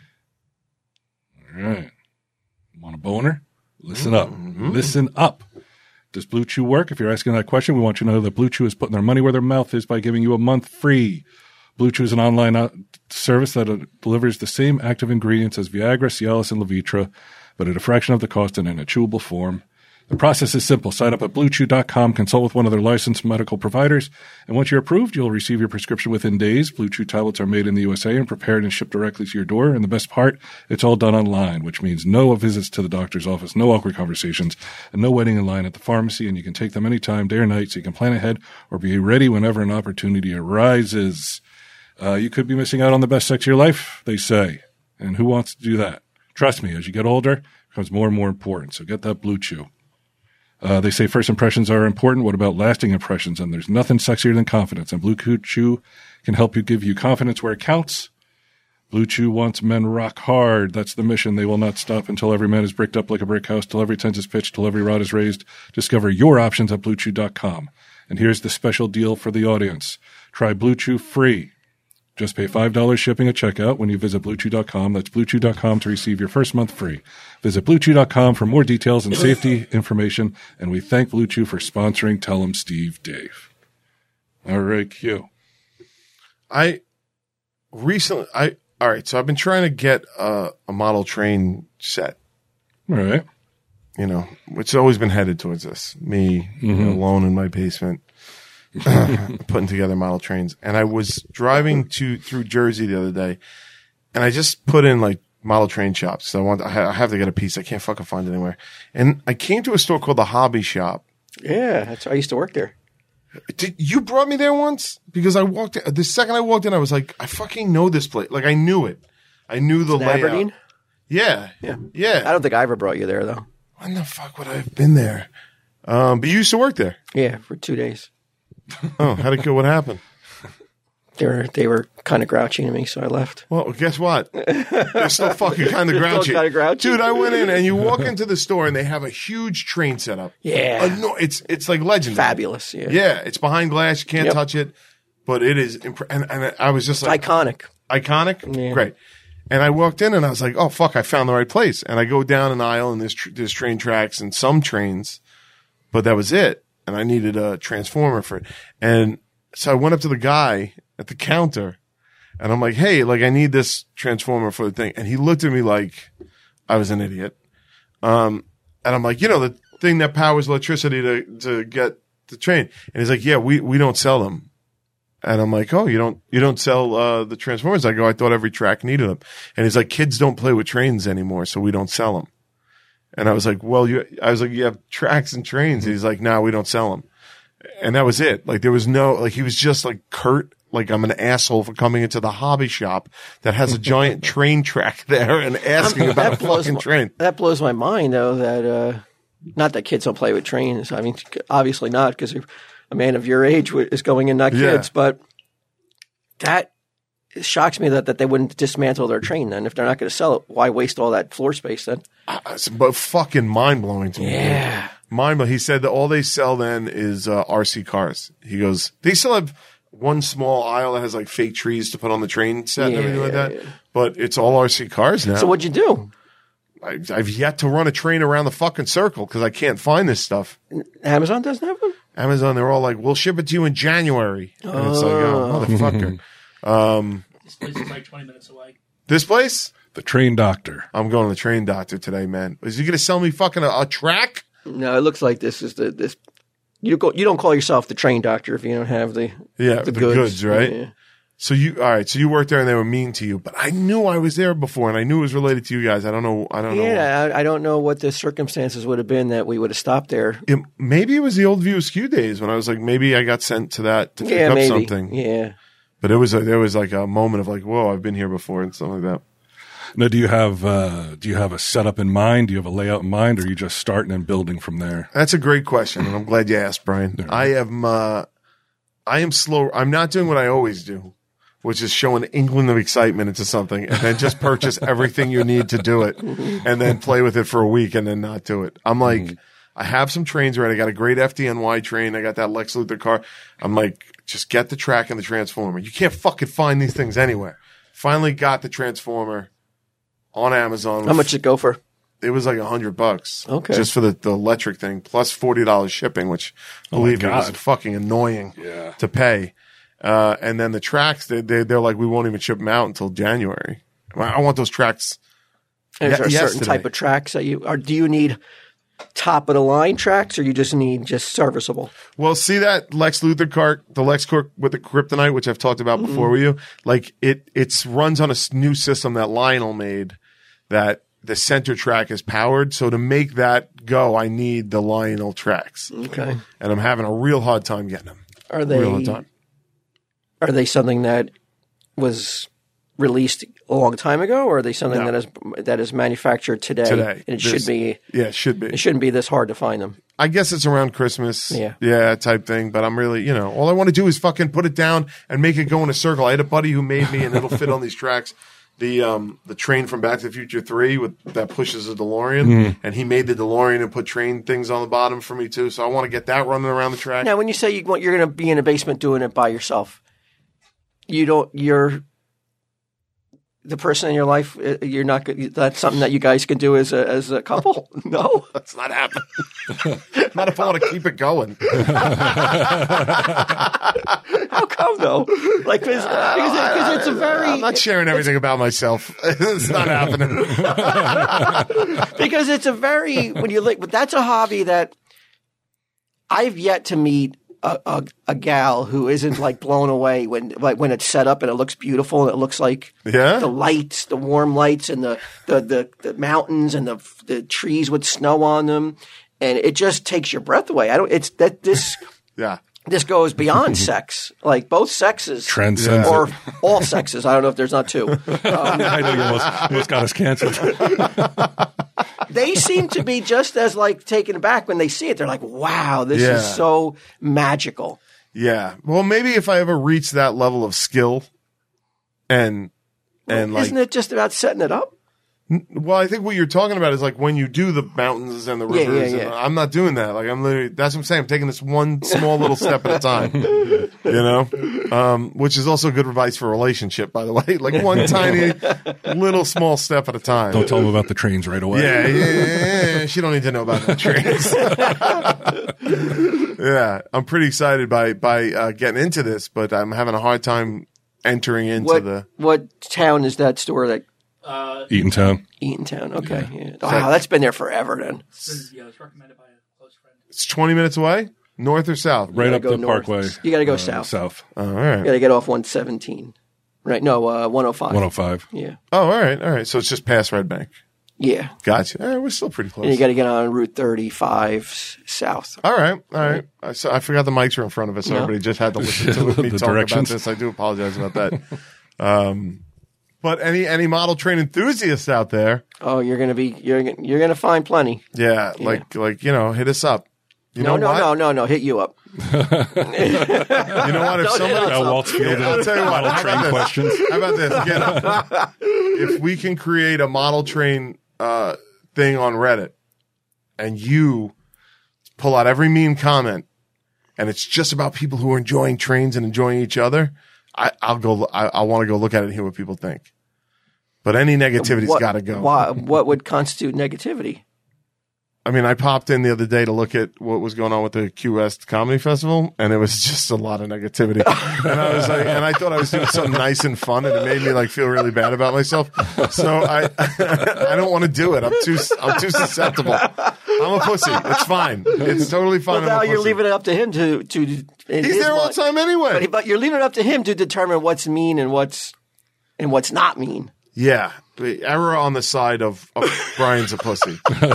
All right. Want a boner? Listen up. Listen up. Does Blue Chew work? If you're asking that question, we want you to know that Blue Chew is putting their money where their mouth is by giving you a month free. Blue Chew is an online uh, service that uh, delivers the same active ingredients as Viagra, Cialis, and Levitra, but at a fraction of the cost and in a chewable form. The process is simple. Sign up at blue chew dot com, consult with one of their licensed medical providers, and once you're approved, you'll receive your prescription within days. Blue Chew tablets are made in the U S A and prepared and shipped directly to your door. And the best part, it's all done online, which means no visits to the doctor's office, no awkward conversations, and no waiting in line at the pharmacy. And you can take them anytime, day or night, so you can plan ahead or be ready whenever an opportunity arises. Uh, you could be missing out on the best sex of your life, they say. And who wants to do that? Trust me, as you get older, it becomes more and more important. So get that Blue Chew. Uh, they say first impressions are important. What about lasting impressions? And there's nothing sexier than confidence. And Blue Chew can help you give you confidence where it counts. Blue Chew wants men rock hard. That's the mission. They will not stop until every man is bricked up like a brick house, till every tent is pitched, till every rod is raised. Discover your options at blue chew dot com. And here's the special deal for the audience. Try Blue Chew free. Just pay five dollars shipping at checkout when you visit blue chew dot com. That's blue chew dot com to receive your first month free. Visit blue chew dot com for more details and safety information. And we thank Blue Chew for sponsoring Tell 'em Steve Dave. All right, Q. I recently, I all right. So I've been trying to get a, a model train set. All right. You know, it's always been headed towards this. Me you know, alone in my basement, putting together model trains. And I was driving to through Jersey the other day, and I just put in like model train shops. So I want, I ha- I have to get a piece. I can't fucking find it anywhere. And I came to a store called the Hobby Shop. Yeah, that's I used to work there. Did you brought me there once? Because I walked in, the second I walked in, I was like, I fucking know this place. Like I knew it. I knew the In layout. Aberdeen? Yeah. Yeah. Yeah. I don't think I ever brought you there, though. When the fuck would I have been there? Um, but you used to work there. Yeah, for two days. Oh, how'd it go? What happened? They were they were kind of grouchy to me, so I left. Well, guess what? They're still fucking kind of grouchy. kinda grouchy. Dude, I went in and you walk into the store and they have a huge train set up. Yeah. Uh, no, it's it's like legendary. Fabulous, yeah. Yeah, it's behind glass. You can't Yep. touch it. But it is, impre- and, and I was just like, Iconic. iconic? Yeah. Great. And I walked in and I was like, oh, fuck, I found the right place. And I go down an aisle and there's, tr- there's train tracks and some trains, but that was it. And I needed a transformer for it. And so I went up to the guy at the counter and I'm like, hey, like I need this transformer for the thing. And he looked at me like I was an idiot. Um, and I'm like, you know, the, thing that powers electricity to to get the train. And he's like, yeah, we we don't sell them. And I'm like, oh, you don't you don't sell uh, the transformers? I go, I thought every track needed them. And he's like, kids don't play with trains anymore, so we don't sell them. And I was like, well, you. I was like, you have tracks and trains. And he's like, no, we don't sell them. And that was it. Like there was no like he was just like curt. Like I'm an asshole for coming into the hobby shop that has a giant train track there and asking about a fucking my, train. That blows my mind, though. That uh, not that kids don't play with trains. I mean, obviously not, because a man of your age is going in, not kids. Yeah. But that shocks me that, that they wouldn't dismantle their train. Then, if they're not going to sell it, why waste all that floor space then? Uh, but fucking mind blowing to me. Yeah, mind blowing. He said that all they sell then is uh, R C cars. He goes, they still have one small aisle that has like fake trees to put on the train set and Yeah, everything like yeah, that. yeah. But it's all R C cars now. So what'd you do? I, I've yet to run a train around the fucking circle because I can't find this stuff. Amazon doesn't have them? Amazon, they're all like, we'll ship it to you in January. And it's like, oh, motherfucker. um, This place is like twenty minutes away. this place? The train doctor. I'm going to the train doctor today, man. Is he going to sell me fucking a, a track? No, it looks like this is the this. You go. You don't call yourself the train doctor if you don't have the Yeah, the, the goods. goods, right? Yeah. So you, all right. So you worked there and they were mean to you, but I knew I was there before and I knew it was related to you guys. I don't know. I don't know. Yeah, I, I don't know what the circumstances would have been that we would have stopped there. It, maybe it was the old View Askew days when I was like, maybe I got sent to that to pick Yeah, up maybe. something. Yeah. But it was a, there was like a moment of like, whoa, I've been here before and stuff like that. Now, do you have uh, do you have a setup in mind? Do you have a layout in mind, or are you just starting and building from there? That's a great question, and I'm glad you asked, Brian. I am, uh, I am slow. I'm not doing what I always do, which is show an inkling of excitement into something, and then just purchase everything you need to do it, and then play with it for a week, and then not do it. I'm like, mm. I have some trains ready. I got a great F D N Y train. I got that Lex Luthor car. I'm like, just get the track and the transformer. You can't fucking find these things anywhere. Finally got the transformer on Amazon. How much did it go for? It was like a hundred bucks. Okay. Just for the, the electric thing, plus forty dollars shipping, which believe oh me was fucking annoying yeah. to pay. Uh, and then the tracks, they, they, they're like, we won't even ship them out until January. I want those tracks. And is there a ye- certain yesterday. type of tracks that you, or do you need top of the line tracks, or you just need just serviceable? Well, see that Lex Luthor cart, the Lex Corp with the Kryptonite, which I've talked about before Mm-hmm. with you. Like it, it's runs on a s- new system that Lionel made that the center track is powered. So to make that go, I need the Lionel tracks, Okay. and I'm having a real hard time getting them. Are they Real hard time. are they something that was released a long time ago, or are they something No. that is that is manufactured today? Today. And it This- should be Yeah, it should be. it shouldn't be this hard to find them. I guess it's around Christmas. Yeah. Yeah, type thing. But I'm really, you know, all I want to do is fucking put it down and make it go in a circle. I had a buddy who made me, and it'll fit on these tracks, the um the train from Back to the Future three with that pushes a DeLorean, and he made the DeLorean and put train things on the bottom for me too. So I want to get that running around the track. Now, when you say you want, you're going to be in a basement doing it by yourself, you don't. You're the person in your life. uh, You're not. good- That's something that you guys can do as a as a couple. No, That's not happening. Not if I want to keep it going. how come though? Like because because it's a very I'm not sharing everything about myself. It's not happening. because it's a very when you look. But that's a hobby that I've yet to meet a, a, a gal who isn't like blown away when like when it's set up and it looks beautiful and it looks like Yeah? the lights, the warm lights, and the the the, the mountains and the the trees with snow on them, and it just takes your breath away. I don't. It's that this. Yeah. This goes beyond sex, like both sexes, Transcends or it. all sexes. I don't know if there's not two. I know you almost, almost got us canceled. They seem to be just as like taken aback when they see it. They're like, "Wow, this Yeah. is so magical." Yeah. Well, maybe if I ever reach that level of skill and and like Isn't it just about setting it up? well, I think what you're talking about is like when you do the mountains and the Yeah, rivers. yeah, and yeah. I'm not doing that. Like I'm literally that's what I'm saying. I'm taking this one small little step at a time. You know? Um, which is also good advice for a relationship, by the way. Like one tiny little small step at a time. Don't tell them about the trains right away. Yeah, yeah, yeah, yeah. She don't need to know about the trains. Yeah, I'm pretty excited by by uh, getting into this, but I'm having a hard time entering into What the. what town is that store? That Uh, Eatontown. Eatontown. Okay. Yeah. Wow, that's been there forever. Then this is- yeah, it's recommended by a It's twenty minutes away, north or south? Right gotta up go the north. Parkway. You gotta go uh, south. South. Oh, all right. You got to get off one seventeen. Right? No, uh, one oh five. one oh five. Yeah. Oh, all right, all right. So it's just past Red Bank. Yeah. Gotcha. All right, we're still pretty close. And you got to get on Route thirty-five s- south. All right, all right. I, so I forgot the mics were in front of us, so No. everybody just had to listen to me The talk directions. about this. I do apologize about that. um, but any any model train enthusiasts out there, Oh, you're gonna be you're gonna- you're gonna find plenty. yeah, like like you know, hit us up. You No, know no, what? no, no, no. Hit you up. You know what? If Don't somebody, hit us Uh, up. Walt's fielded Yeah, I'll tell you what. model How train about this? questions. How about this? Get up. If we can create a model train uh, thing on Reddit, and you pull out every mean comment, and it's just about people who are enjoying trains and enjoying each other, I, I'll go. I, I want to go look at it and hear what people think. But any negativity's What- got to go. Why, what would constitute negativity? I mean, I popped in the other day to look at what was going on with the Q West Comedy Festival, and it was just a lot of negativity. And I was like, and I thought I was doing something nice and fun, and it made me like feel really bad about myself. So I, I don't want to do it. I'm too, I'm too susceptible. I'm a pussy. It's fine. It's totally fine. Well, now I'm a you're pussy. leaving it up to him to to. in He's his there all mind- the time anyway. But, but you're leaving it up to him to determine what's mean and what's and what's not mean. Yeah, the error on the side of, of Brian's a pussy.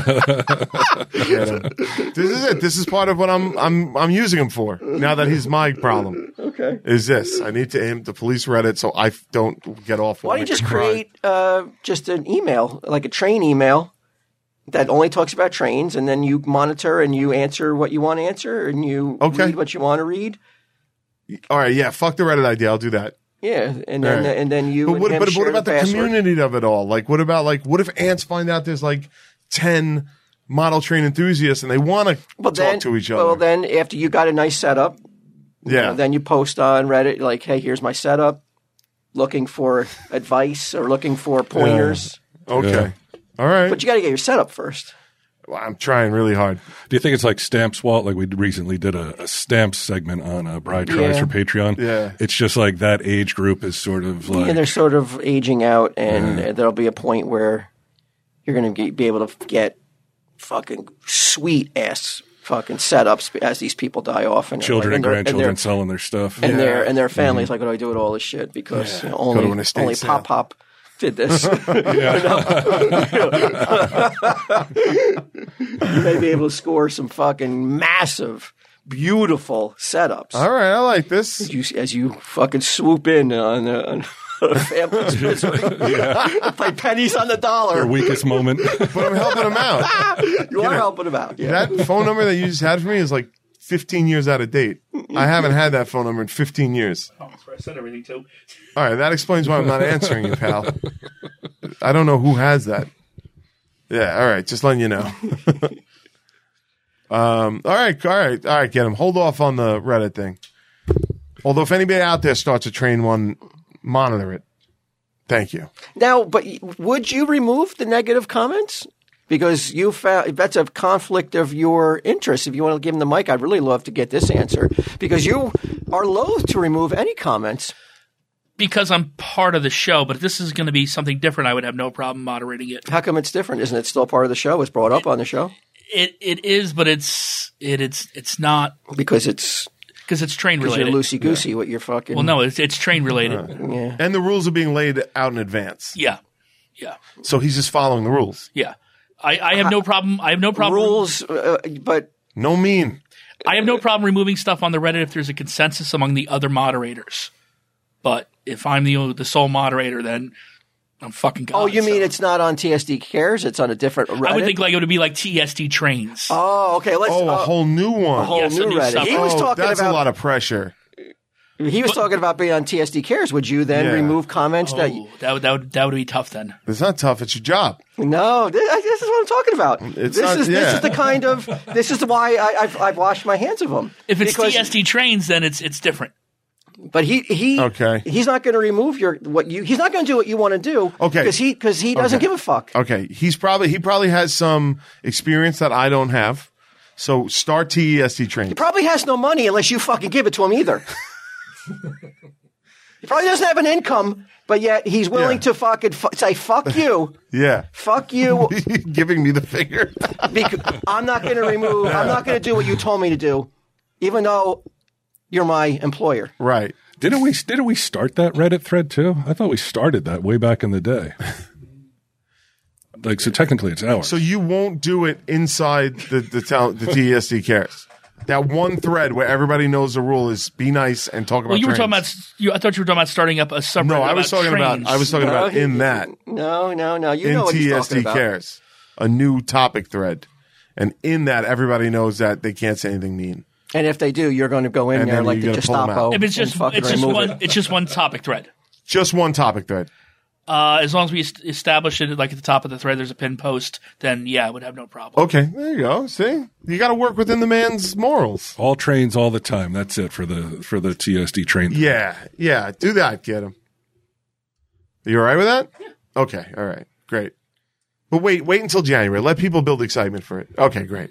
Get him. This is it. This is part of what I'm I'm I'm using him for. Now that he's my problem. Okay. Is this? I need to aim to police Reddit so I f- don't get off. Why when don't you I just can cry. create uh, just an email, like a train email, that only talks about trains, and then you monitor and you answer what you want to answer, and you Okay. read what you want to read. All right, yeah, fuck the Reddit idea. I'll do that. Yeah, and then Right. and then you But and what, him but share what about the, password. community of it all? Like, what about like, what if ants find out there's like ten model train enthusiasts and they want to Well, talk then, to each other? Well, then after you got a nice setup, you yeah. know, then you post on Reddit like, "Hey, here's my setup. Looking for advice or looking for pointers." okay. Yeah. All right. But you got to get your setup first. Well, I'm trying really hard. Do you think it's like Stamps, Walt? Like we recently did a, a Stamps segment on uh, Bride Tries Yeah. for Patreon. Yeah. It's just like that age group is sort of like. And they're sort of aging out, and there'll be a point where you're going to be able to get fucking sweet ass fucking setups as these people die off, and children like, and their- grandchildren and selling their stuff. their, and their and their Mm-hmm. families like, what do I do with all this shit? Because you know, Go to an only estate only sale. Pop Pop did this. You may be able to score some fucking massive, beautiful setups. All right, I like this. As you, as you fucking swoop in on a, on a family's misery. Play pennies on the Their dollar. weakest moment. But I'm helping them out. You are helping them out. Yeah. That phone number that you just had for me is like fifteen years out of date. I haven't had that phone number in fifteen years. Oh, that's where I said everything too. All right, that explains why I'm not answering you, pal. I don't know who has that. Yeah, all right, just letting you know. um, all right, all right, all right, get him. Hold off on the Reddit thing. Although, if anybody out there starts a train one, monitor it. Thank you. Now, but y- would you remove the negative comments? Because you found that's a conflict of your interest. If you want to give him the mic, I'd really love to get this answer. Because you are loath to remove any comments. Because I'm part of the show, but if this is going to be something different, I would have no problem moderating it. How come it's different? Isn't it still part of the show? It's brought up on the show? It it is, but it's it it's it's not Because it's because it's train because you're related. loosey goosey with your fucking. Well, no, it's it's train related. Yeah. And the rules are being laid out in advance. Yeah, yeah, So he's just following the rules. yeah. I, I have no problem. I have no problem. Rules, uh, but No mean. I have no problem removing stuff on the Reddit if there's a consensus among the other moderators. But if I'm the the sole moderator, then I'm fucking God. oh, you mean so. it's not on T S D Cares? It's on a different Reddit? I would think like it would be like T S D trains. Oh, okay. Let's. Oh, a uh, whole new one. whole Yes, a new new Reddit. sub- He was oh, talking that's about. a lot of pressure. He was talking about being on T S D Cares. Would you then Yeah. remove comments that? Oh, that would that would that would be tough then. It's not tough. It's your job. No, this, this is what I'm talking about. It's this not- is this yeah. is the kind of this is why I, I've I've washed my hands of them. If it's Because- T S D trains, then it's it's different. but he he Okay. he's not going to remove your what you he's not going to do what you want to do. Okay. because he because he doesn't Okay. give a fuck. Okay, he's probably he probably has some experience that I don't have. So start T E S D train. He probably has no money unless you fucking give it to him either. He probably doesn't have an income, but yet he's willing Yeah. to fucking fu- say, fuck you. Yeah. Fuck you. Giving me the finger. Because I'm not going to remove, I'm not going to do what you told me to do, even though you're my employer. Right. Didn't we didn't we start that Reddit thread too? I thought we started that way back in the day. Like, so technically it's ours. So you won't do it inside the the, town, the T E S D cares. That one thread where everybody knows the rule is be nice and talk about. Well, you were trains. talking about. You, I thought you were talking about starting up a subreddit. No, I was about talking trains. about. I was talking about No, in that No, no, no. You in know what he's T E S talking D about. cares, a new topic thread, and in that everybody knows that they can't say anything mean. And if they do, you're going to go in And there then like you the gotta pull 'em Gestapo. out. If it's and just, fucking it's just remove one. it. It's just one topic thread. Just one topic thread. Uh, as long as we est- establish it, like at the top of the thread, there's a pinned post. Then yeah, I would have no problem. Okay, there you go. See, you got to work within the man's morals. all trains all the time. That's it for the for the T S D train. Yeah, yeah. Do that. Get him. You all right with that? Yeah. Okay. All right. Great. But wait, wait until January. Let people build excitement for it. Okay, great.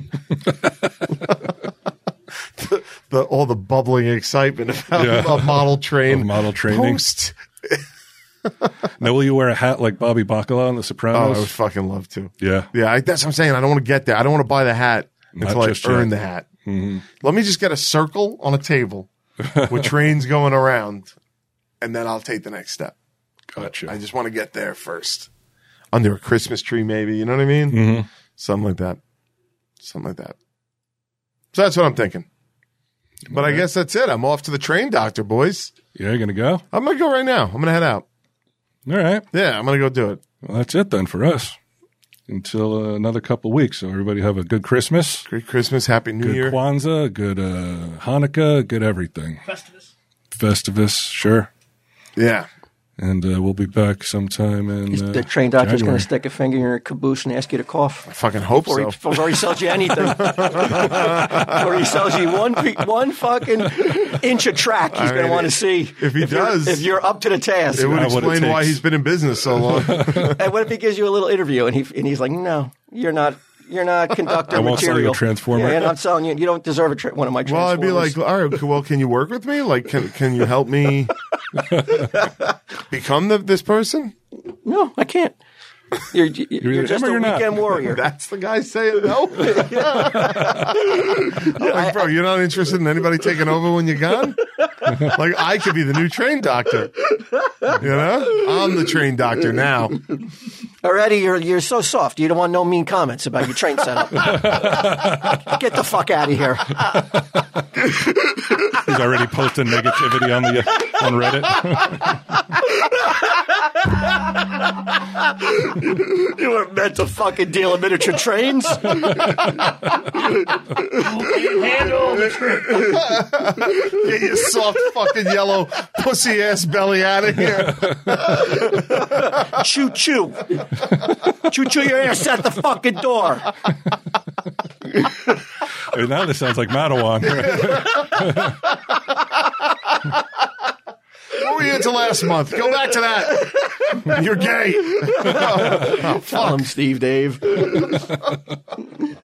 the, the all the bubbling excitement about Yeah. a model train Of model training. post. Now, will you wear a hat like Bobby Bacala on The Oh, Sopranos? I would fucking love to. yeah. Yeah, I, that's what I'm saying. I don't want to get there. I don't want to buy the hat Not until I just earn yet. the hat. Let me just get a circle on a table with trains going around, and then I'll take the next step. Gotcha. I just want to get there first. Under a Christmas tree, maybe. You know what I mean? Mm-hmm. Something like that. Something like that. So that's what I'm thinking. But I guess that's it. I'm off to the train doctor, boys. yeah, you're going to go? I'm going to go right now. I'm going to head out. All right. Yeah, I'm going to go do it. Well, that's it then for us. Until uh, another couple of weeks. So everybody have a good Christmas, Great Christmas. Happy New good Year. Kwanzaa, good uh, Hanukkah, good everything. Festivus. Festivus, sure. Yeah. And uh, we'll be back sometime in uh, The train doctor's going January. to stick a finger in your caboose and ask you to cough. I fucking hope Before, so. he, before he sells you anything. Before he sells you one pe- one fucking inch of track, he's I going to mean, want to see if he you're- does- if you're up to the task. It would Not what it explain why takes. he's been in business so long. And what if he gives you a little interview and he and he's like, "No, you're not. You're not conductor I won't sell you a material. transformer. Yeah, and I'm telling you, you don't deserve a tra- one of my Well, I'd transformers." be like, all right, well, can you work with me? Like, can can you help me become the, this person? "No, I can't. You're, you're, either you're just him or a you're not." weekend warrior." That's the guy saying no. I'm like, bro, you're not interested in anybody taking over when you're gone? Like, I could be the new train doctor. You know? I'm the train doctor now. Already, you're you're so soft. You don't want no mean comments about your train setup. Get the fuck out of here. He's already posting negativity on the uh, on Reddit. You weren't meant to fucking deal in miniature trains. Handle the trip. Get your soft fucking yellow pussy ass belly out of here. Choo choo. Choo choo your ass at the fucking door. I mean, now this sounds like Madawan. What were you into last month? Go back to that. You're gay. Tell him, Steve Dave.